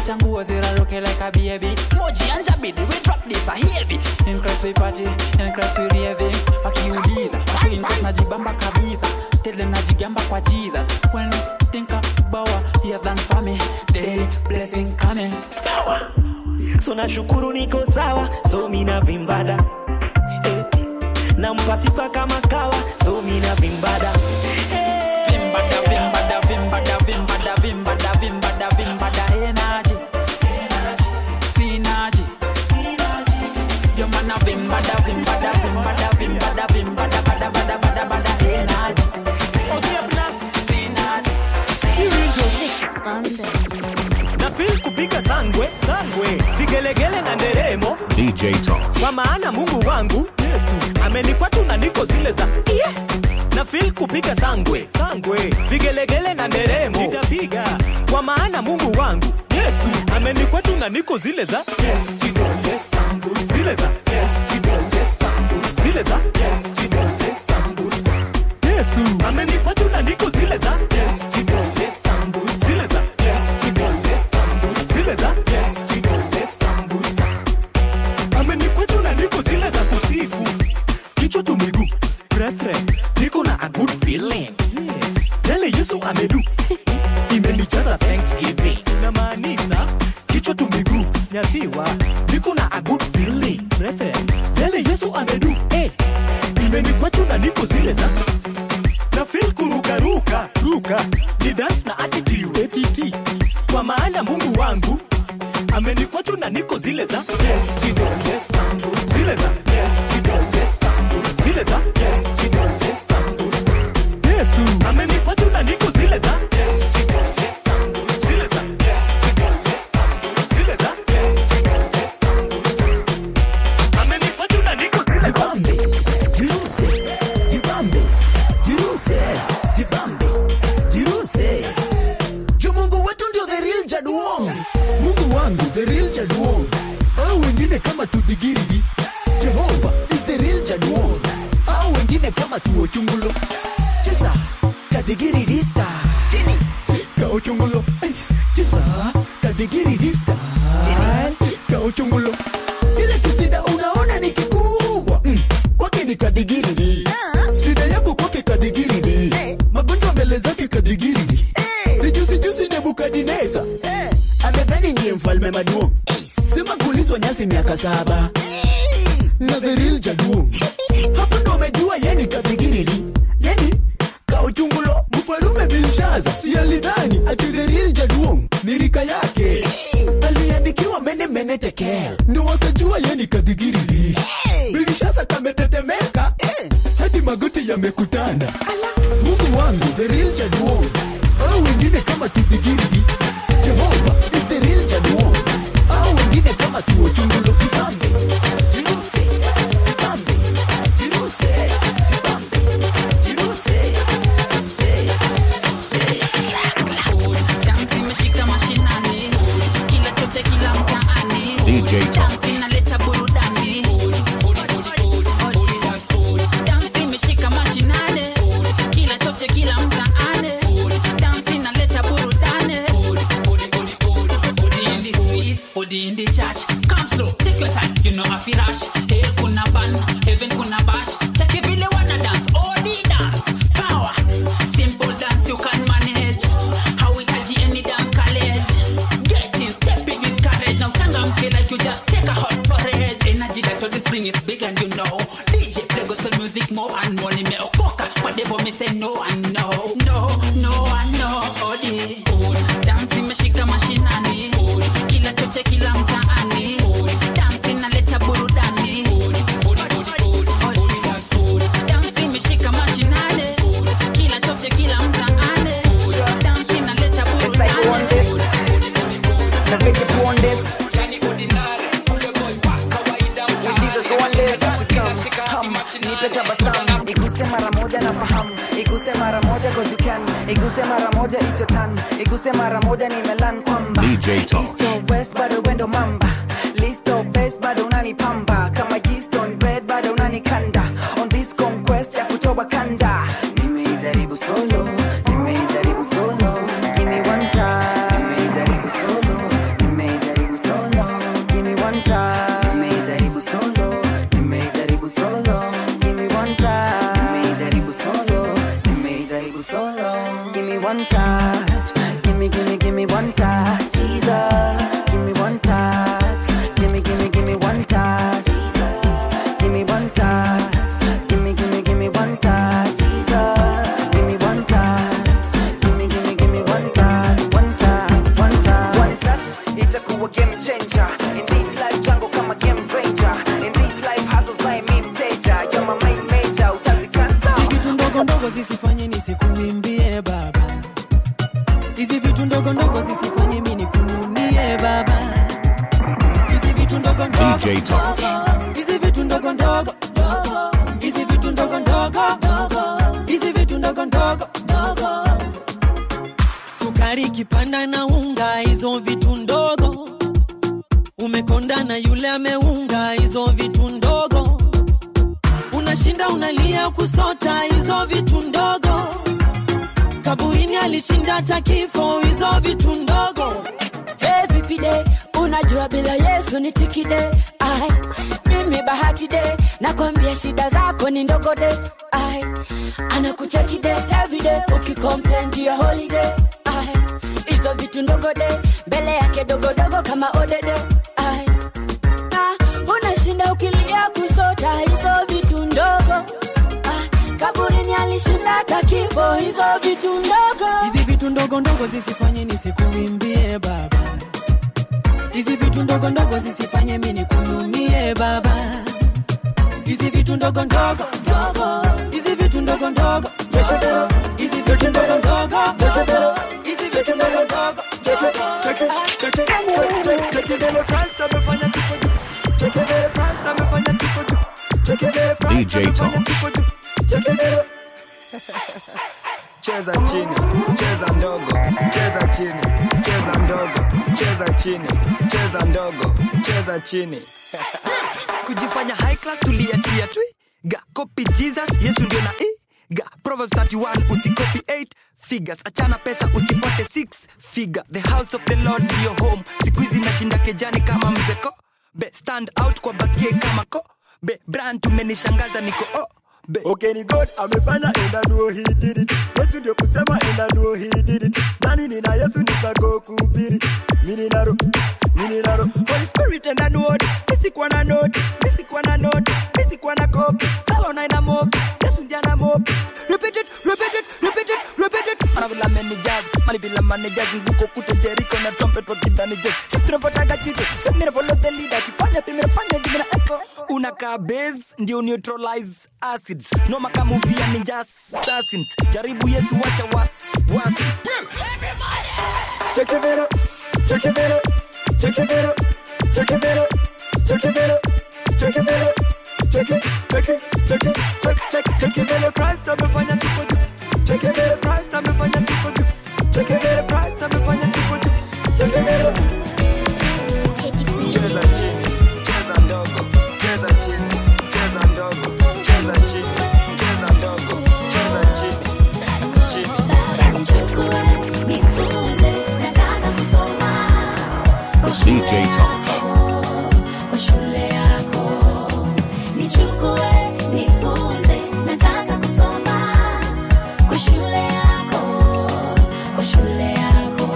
wacha nguo ziraruke like a baby. Moji anja bidi we drop this a heavy. In class we party, in class we raving. Wakiuliza, washo in class najibamba kabisa. Tell them najigamba kwa Jesus. When we think about what he has done for me, daily blessings coming. Power. So nashukuru niko sawa, so mina vimbada. Nampa sifa kama kawa, so mina vimbada. Vimbada, vimbada, vimbada, vimbada, vimbada, vimbada, vimbada, energy. Synergy. Your man a vimbada, vimbada, vimbada, vimbada, vimbada, bada, bada, bada, bada, energy. Na feel kupiga sangwe, sangwe, vigelegele na nderemo. DJ Tosh. Kwa maana Mungu wangu Yesu amenikwatu na niko zile za yeah. Na feel kupiga sangwe, sangwe, vigelegele na nderemo. Nitapiga kwa maana Mungu wangu Yesu amenikwatu na niko zile za yes, kidole sangu zile za yes, kidole sangu zile za yes, kidole sangu Yesu amenikwatu na niko zile za yes, kidole sangu zile za yes, kidole sangu zile za yes, kidole sangu amenikwatu na niko zile za kusifu kichwa tu miguu brethren niko na a good feeling yes yale Yesu amedu imenijaza thanksgiving na maanisha kichwa tu miguu nyathiwa niko na a good feeling brethren yale Yesu amedu imenikwatu na niko zile za na feel kuruka ruka ruka ni dance na attitude ATT kwa maana Mungu wangu amenikwatu na niko zile za yes kidole sangu zile za yes kidole sangu zile za yes kidole sangu Yesu amenikwatu na niko zile za yes kidole sangu zile za yes kidole sangu zile za yes kidole sangu amenikwatu na niko zile za Jibambe Jiruse Jibambe Jiruse Mungu wetu ndio the real Jaduong. Mungu wangu the real Jaduong. Au wengine kama tudigirigi. Jehovah is the real Jaduong. Au wengine kama tuochungulo. Chesa kadigirigi star. Chini kaochungulo. Chesa kadigirigi star. Chini kaochungulo. Ile kisida unaona ni kikubwa. Kwake ni kadigirigi. Shida yako kwake kadigirigi. Magonjwa mbele zake kadigirigi. Sijusi Nebukadneza amedhani ndiye mfalme Maduong. Sema kuliswa nyasi miaka 7 na the real Jaduong. Hapo ndo umejua yeni kadigirili yeni kauchungulo mfalume Belshaza. Si alidhani ati the real Jaduong ni rika yake. Aliandikiwa mene tekel ndo wakajua yeni kadigirili. Belshaza kametetemeka hadi magoti yamekutana. Mungu wangu the real Jaduong. Au wengine kama tudigirigi. Jehovah is the real Jaduong. Au wengine kama tuochungulo. Jibambe Jiruse Jibambe Jiruse Jibambe Jiruse Dansi meshika mashinani kila choche kila mtaani DJ Tosh. Dansi naleta burudani Dansi meshika mashinani kila choche kila mtaani Dansi naleta burudani Odi in the church come slow take your time you know afi rush hell kuna ban heaven kuna bash check it vile wanna dance odi dance power simple dance you can manage how we kaji any dance college get in step it with courage now changamke like you just take a hot porridge energy that all this spring is big and you know DJ play gospel music more and money me okoka whatever me say no and no and no odi dance meshika mashinani kila choche kila mtaani dance inaleta burudani dance meshika mashinani kila choche kila mtaani dance inaleta burudani na vipi tuonde Jesus wonders nipe tabasamu iguse mara moja na fahamu iguse mara moja cause you can iguse mara moja it's your turn iguse mara moja nimelan kwamba DJ Tosh. East or west bado wendo mamba list or best bado unanipamba kama yeast on bread bado unanikanda on this conquest ya kutoa kanda nimeijaribu solo give me one time nimeijaribu solo Hizi vitu ndogo ndogo zisifanye mimi nikununie baba. Hizi vitu ndogo ndogo DJ Tosh. Hizi vitu ndogo ndogo Hizi vitu ndogo ndogo Hizi vitu ndogo ndogo Sukari kipanda na unga, hizo vitu ndogo. Umekonda na yule ameunga, hizo vitu ndogo. Unashinda unalia kusota, hizo vitu ndogo. Kaburini alishinda hata kifo, hizo vitu ndogo. Hey vipi de, unajua bila Yesu ni tikide. Ai, mimi bahati de, nakwambia shida zako ni ndogo de. Ai, anakucheki de every day, ukicomplain juu ya holiday. Ai, hizo vitu ndogo de, mbele yake dogo dogo kama odede. Ai, unashinda ukilia kusota, hizo vitu ndogo. Ai, kaburini alishinda hata kifo, hizo vitu ndogo. Hizi vitu ndogo ndogo zisifanye nisikuimbie baba. Hizi vitu ndogo ndogo zisifanye mimi nikununie baba. Hizi vitu ndogo ndogo Hizi vitu ndogo ndogo Hizi vitu ndogo ndogo Hizi vitu ndogo ndogo DJ Tosh. Cheza chini, cheza ndogo, cheza chini, cheza ndogo, cheza chini, cheza ndogo, cheza chini. Kujifanya high class tuliachia twi. Ga copy Jesus, Yesu ndio na ga Proverbs 31 usicopy 8 figures. Achana pesa usifuate 6 figure. The house of the Lord ndio home. Siku hizi nashinda kejani kama mzeko. Be stand out kwa bakie kama ko. Be brand tumenishangaza niko be. Okay ni God amefanya and I know he did it. Yesu ndio kusema and I know he did it. Nani nina Yesu nitago kuhubiri. Mimi naro Holy Spirit and I know it. Nisikuwa na note, nisikuwa na note, nisikuwa na copy. Salo na ina mob, Yesu ndio ana mob. Repeat it, repeat it, repeat it, repeat it. Anavula managers, mali bila managers nguko kute Jericho na trumpet kwa kidani jazz. Sipira fotaga chizo, mimi follow the leader. Kifanya pimi nafanya gimi na echo. Unaka base ndio neutralize acids. No maka movie ya ninja assassins. Jaribu Yesu wacha wasi. Check it out, check it out, check it out, check it out, check it out, check it out, check it, check it, check it, check it out. Christ amefanya tuko juu. Check it out, Christ amefanya tuko juu. Check it out, Christ amefanya tuko juu. Check it out. Cheza chini, cheza ndogo, cheza chini, cheza ndogo, cheza chini, cheza ndogo, cheza chini, chini. DJ Tosh. Kwa shule yako nichukue nifunze, nataka kusoma kwa shule yako, kwa shule yako.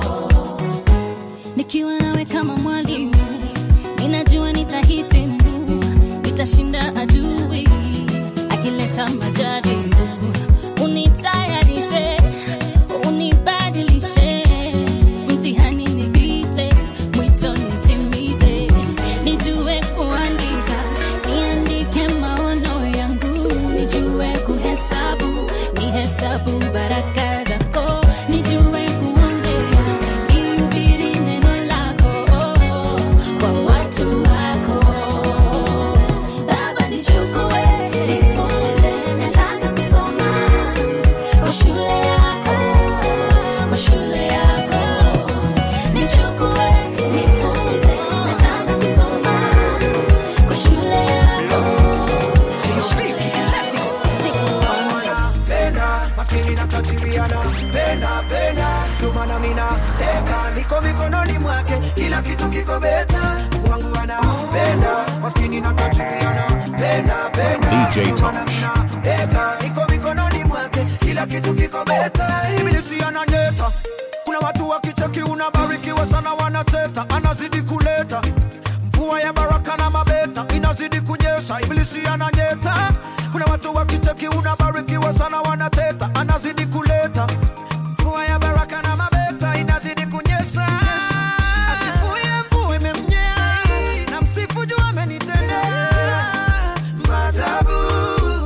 Nikiwa nawe kama mwalimu, ninajua nitahitimu, nitashinda adui akileta majaribu. Unitayarishe, unibadilishe, mtihani nipite, mwito nitimize. Nijue kuandika, niandike maono yangu. Nijue kuhesabu, nihesabu baraka zako. Nijue kuongea, nihubiri neno lako kwa watu wako. Baba nichukue, nifunze, nataka kusoma kwa shule yako, kwa shule yako. Nichukue, nifunze, nataka kusoma kwa shule yako, kwa shule yako. Penda, maskini na tajiriana. Penda, dumana mina deka. Niko mikononi mwake, kila kitu kiko beta. Wangu anapenda, maskini na tajiriana. Penda, DJ dumana mina deka. Niko mikononi mwake, kila kitu kiko beta. Ibilisi ananyeta, kuna watu wakicheki unabarikiwa sana wanateta. Anazidi kuleta mvua ya baraka na mabeta, inazidi kunyesha. Ibilisi ananyeta, kuna watu wakicheki unabarikiwa sana wanateta. Anazidi kuleta mvua ya baraka na mabeta, inazidi kunyesha. Asifuye mvua imemnyea, na msifu juu amenitendea maajabu,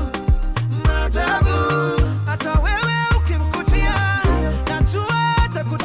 maajabu. Hata wewe ukimkutia, najua ataku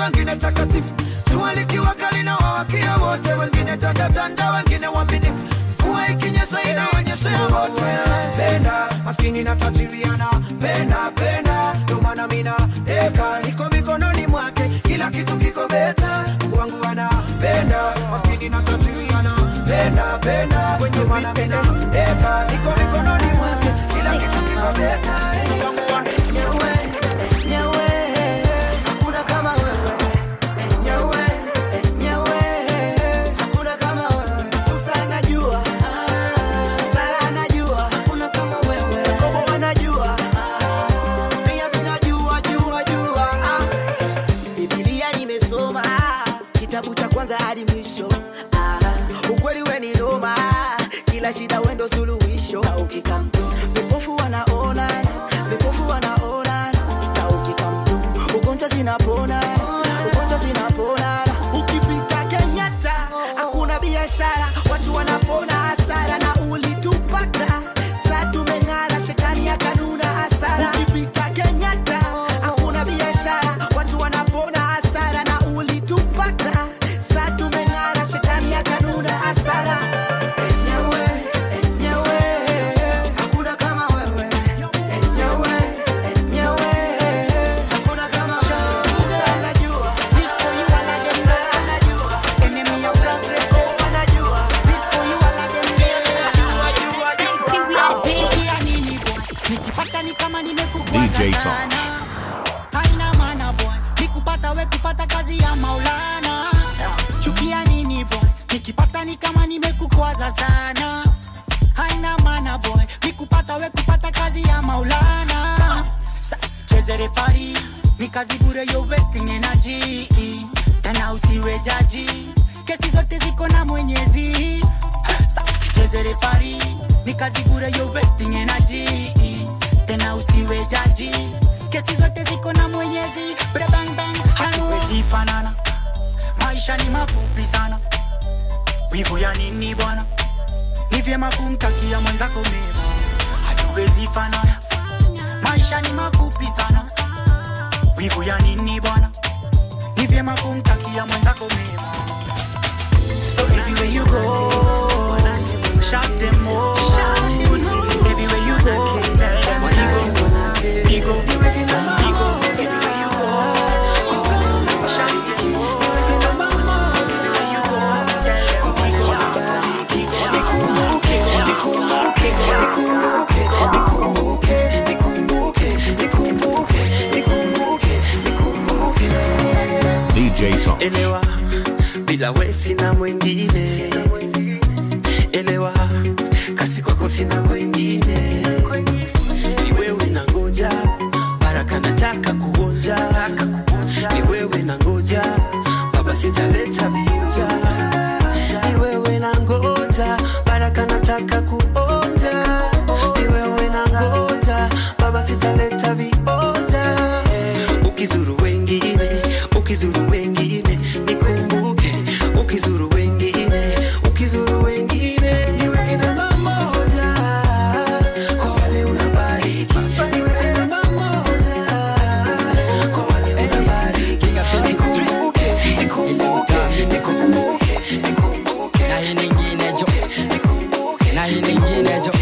wengine takatifu. Jua likiwa kali na wawakia wote, wengine tanda, wengine waaminifu. Mvua ikinyesha inaonyeshea wote. Penda, maskini na tajiriana, penda, ndio maana mina deka niko mikononi mwake, kila kitu kiko beta. Mungu wangu anapenda, maskini na tajiriana, penda, ndio maana mina deka niko mikononi mwake, kila kitu kiko beta. Mungu wangu nyewe, hakuna kama wewe. Nyewe, hakuna kama wewe. Musa anajua, Sara anajua, hakuna kama wewe. Yakobo anajua, pia mimi najua. Biblia nimesoma, kitabu cha kwanza hadi mwisho. Ukweli wewe ni Roma, kila shida wewe ndo suluhisho. Ukikamtu vipofu wanaona, ugonjwa zinapona. Ukipita Kenyatta hakuna biashara, watu wanapona hasara. Na ulitupata saa tumeng'ara, shetani akanuna hasara. Ukipita Kenyatta hakuna biashara, watu wanapona hasara. Na ulitupata saa tumeng'ara, shetani akanuna hasara. Nyewe, hakuna kama wewe. Nyewe, hakuna kama wewe. Musa anajua, enemy of progress, anajua. Chukia nini boy? Nikipata ni kama nimekukwaza DJ Talk. sana. Haina maana boy, nikupata we kupata kazi ya Maulana. Chukia nini boy? Nikipata ni kama nimekukwaza sana. Haina maana boy, nikupata we kupata kazi ya Maulana. Cheze refari, ni kazi bure, you're wasting energy. Tena usiwe jaji, kesi zote ziko na Mwenyezi. Cheze refari, ni kazi bure, you're wasting energy. Tena usiwe jaji, kesi zote ziko na Mwenyezi. Bang bang, hatuwezi fanana, maisha ni mafupi sana. Wivu ya nini bwana? Ni vyema kumtakia mwenzako mema. Hatuwezi fanana, maisha ni mafupi sana. Wivu ya nini bwana? Ni vyema kumtakia mwenzako mema. So everywhere you go, shout them more. Everywhere you go, tell them ego. Everywhere you go, shout them more. Everywhere you go, tell DJ Talk. Elewa, bila we sina mwingine. Elewa, kasi kwako sina mwingine. Ni wewe na ngoja, baraka nataka kuonja. Ni wewe na ngoja, baba sitaleta vionja. Ni wewe na ngoja, baraka nataka kuonja. Ni wewe na ngoja, baba sitaleta vionja. Ukizuru wengine, nikumbuke. Ukizuru wengine, niweke namba moja. Kwa wale unabariki, niweke namba moja. Kwa wale unabariki, nikumbuke. Na hii nyingine jo, na hii nyingine jo.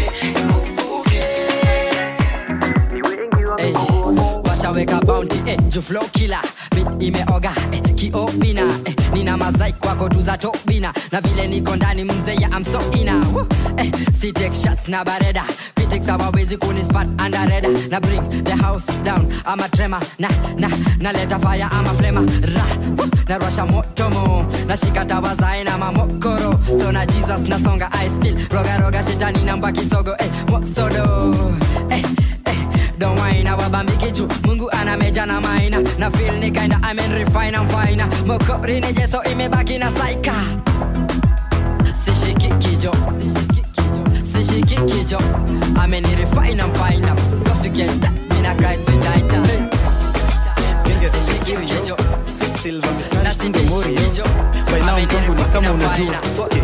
Hey, washaweka bounty, ju flow killer. Beat imeoga, kiobina. Nina mazai kwako tu za tobina. Na vile niko ndani mzeya I'm so ina. Si take shots na bareda. Critics hawawezi kunispat under reda. Na bring the house down, I'm a tremor. Na leta fire, I'm a flamer. Na rusha motomo. Na shika tawaza ina mamokoro. So na Jesus na songa I still. Roga shetani namba kisogo. Mosodo. Don't whine, wabambiki juu Mungu anameja na maina. Na feel ni kinda, I mean refine, I'm fine. Mokori ni jeso imebaki na saika. Sishiki kijo, I mean refine, I'm fine. Cause you can't stop, mina Christ with tighter. Sishiki kijo, Silva mistari stunde mori kijo. By now mtongu ni kama unajua.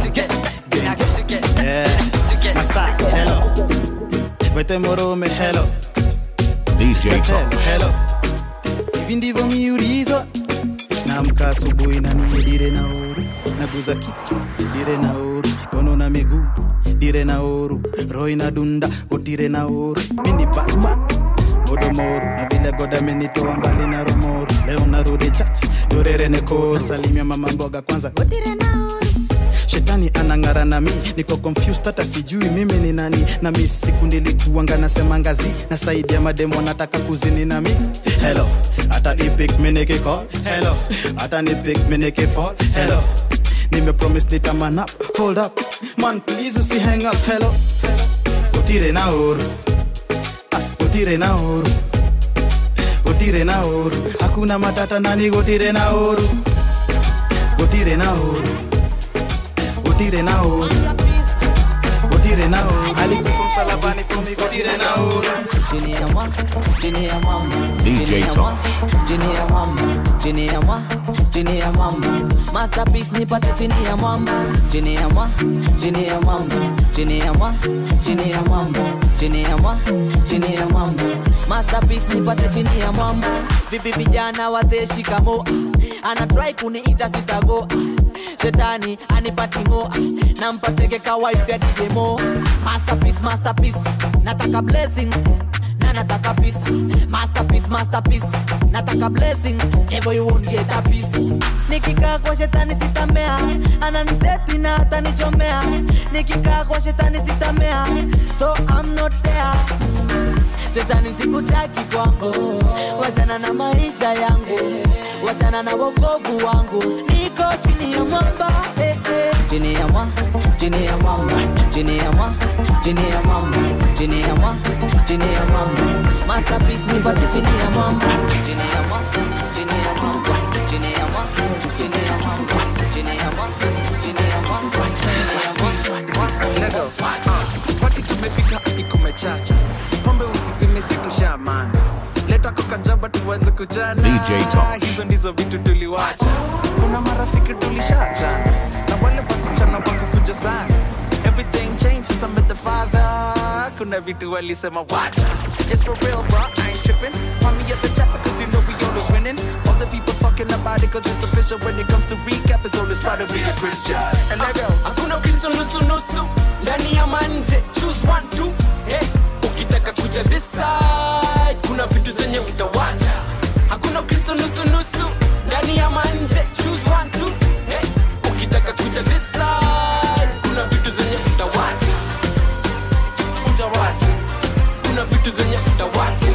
Masa, hello. Wete morume, hello. DJ Talk. Hello. Hivi ndivyo miulizo na Naamka asubuhi na dire na uru, naguza kitu dire na uru, kono na miguu dire na uru, roho inadunda dire na uru. Mini Batman Modomoro, na vile goda amenitoa mbali na rumoro. Leo narudi chachi, dorere neko. Salimia mama mboga kwanza, dire na uru. Shetani anangara na mimi, niko confused hata sijui mimi ni nani. Na mimi siku nilikuanga nasema ngazi, na saidi ya mademo nataka kuzini na mimi. Hello, hata epic meneke call. Hello, hata ni pick meneke fall. Hello, nime promise nitaman up. Hold up, man please usi hang up. Hello, utire na uru, utire na uru, utire na uru. Hakuna matata nani utire na uru, utire na uru. Utire na uru, utire na uru. Alikufa msalabani kumi, utire na uru. Jini ya mwa, jini ya mama, DJ Tom. jini ya mama, jini ya mwa, jini ya mama. Masterpiece nipate chini ya mama, jini ya mwa, jini ya mama, jini ya mwa, jini ya mama, jini ya mwa, jini ya mama. Masterpiece nipate chini ya mama. Vipi vijana wazee shikamo, ana try kuniita sitago. Shetani anipati ngo, na mpateke ka wife ya DJ Mo. Masterpiece, masterpiece, nataka blessings, na nataka peace. Masterpiece, masterpiece, nataka blessings, never you won't get a piece. Nikikaa kwa shetani sitamea, ananiseti na atanichomea. Nikikaa kwa shetani sitamea, so I'm not there. Shetani sikutaki kwangu, wachana na maisha yangu, wachana na wokovu wangu. Niko chini ya mwamba, chini ya mwa, chini ya mwamba, chini ya mwa, chini ya mwamba, chini ya mwa, chini ya mwamba. Masterpiece nipate chini ya mwamba, chini ya mwa, chini ya mwamba, chini ya mwa, chini ya mwamba, chini ya mwa, chini ya mwamba, chini ya mwamba. Pati tumefika iko mechacha, pombe usipime siku shamana. Leta koka jaba tuanze kujana. DJ Tom. Hizo ndizo vitu tuliwacha. Kuna marafiki tulishachana, na wale wasichana wako kuja sana. Everything changed since I met the father. Kuna vitu walisema wacha. It's for real bro, I ain't tripping. Find me at the chapel cause you know we always winning. All the people talking about it cause it's official. When it comes to recap it's always proud to be a Christian. And I go, hakuna Kristo nusu nusu, ndani ya manje, choose one two. Hey, ukitaka kuja this side, kuna vitu zenye utawacha. Hakuna Kristo nusu nusu, ndani ya manje, choose one two. Hey, ukitaka kuja this side, kuna vitu zenye utawacha. Utawacha. Kuna vitu zenye utawacha.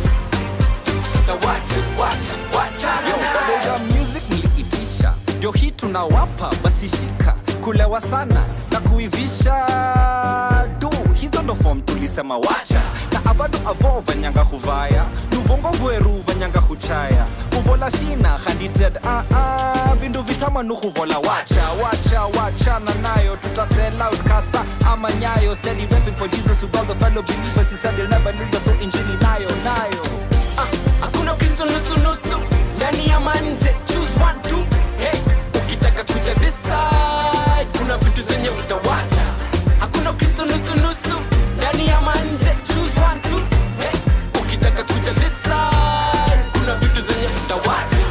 Utawacha, wacha, wacha. Yo, Boga Music niliitisha, ndio hii tunawapa, basi shika. Kulewa sana na kuivisha do, hizo ndo form tulisema wacha. Na abado avo vanyanga huvaya, nuvongo vweru vanyanga huchaya. Uvola shina handted bindu vitama nuhu vola wacha. Wacha, wacha na nayo, tuta sell out kasa ama nyayo. Steady rapping for Jesus with all the fellow believers. He said he'll never leave us, so injili nayo, nayo. Hakuna Kristo nusu nusu, ndani ya manje, choose one two. Hey, ukitaka kuja this side, kuna vitu zenye utawacha. Hakuna Kristo nusu nusu, ndani ya manje, choose one two. Hey, ukitaka kuja this side, kuna vitu zenye utawacha.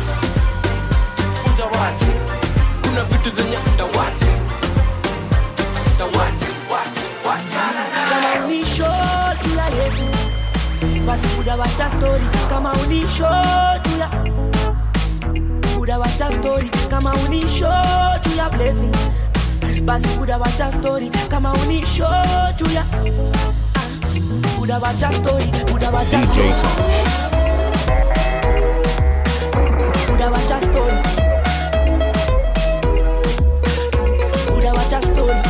Utawacha. Kuna vitu zenye utawacha. Utawacha, wacha, wacha. Kama unisho tu ya Yesu, basi kuda wacha story. Kama unisho tu ya kuda wacha story. Kama unisho tu ya blessing, basi kuda wacha story. Kama unisho tu ya kuda wacha story. Kuda wacha story. Kuda wacha story. Kuda wacha story.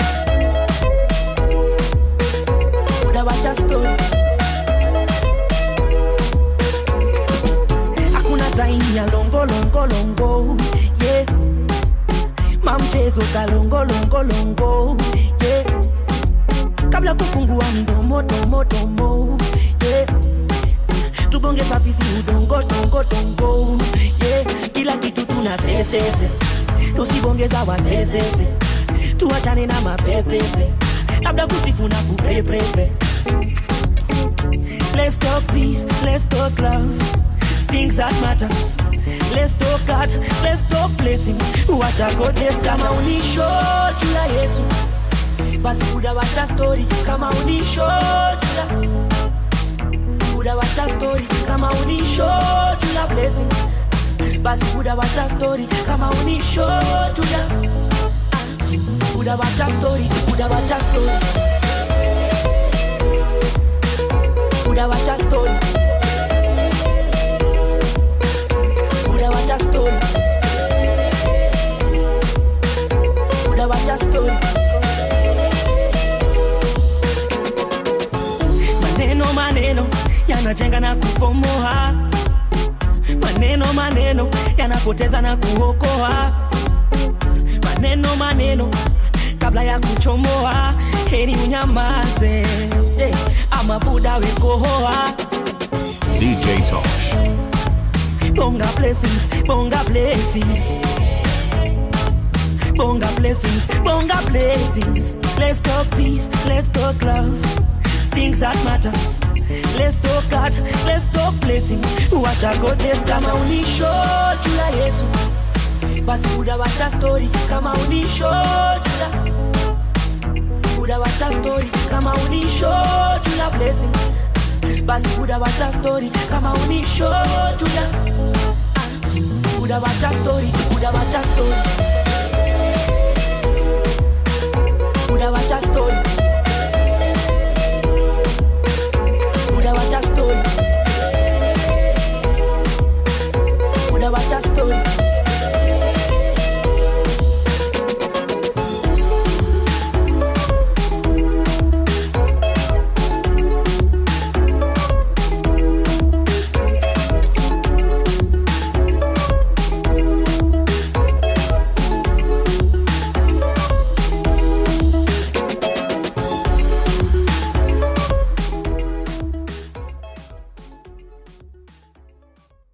Kuda wacha story. Hakuna time ya longo longo longo, yeah. Mamchezo ka longo longo longo, yeah. Kabla kufungua mdomo domo domo, yeah. Tubonge safisi udongo dongo dongo, yeah. Kila kitu tuna sesese, tusibongeza wa sesese. Tuachane na mapepepe, labda kusifu na kupepepe. Let's talk peace, let's talk love, things that matter. Let's talk God, let's blessing. Wacha goodness kama unisho juu ya Yesu. Basi buda wacha story kama unisho juu ya. Buda wacha story kama unisho juu ya blessing. Basi buda wacha story kama unisho juu ya. Buda wacha story, buda wacha story. Buda wacha story. Buda wacha story. Buda wacha story. Maneno yanajenga na kupomoa. Maneno yanapoteza na kuokoa. Maneno kabla ya kuchomoa, heri unyamaze, ama buda wekohoa. DJ Tosh. Bonga blessings, bonga blessings. Bonga blessings, bonga blessings. Let's talk peace, let's talk love. Things that matter. Let's talk God, let's talk blessings. Wacha goodness kama unisho juu ya Yesu. Basi buda wacha story kama unisho juu ya. Buda wacha story kama unisho juu ya blessing. Basi buda wacha story kama unisho juu ya. Buda wacha story, buda wacha story.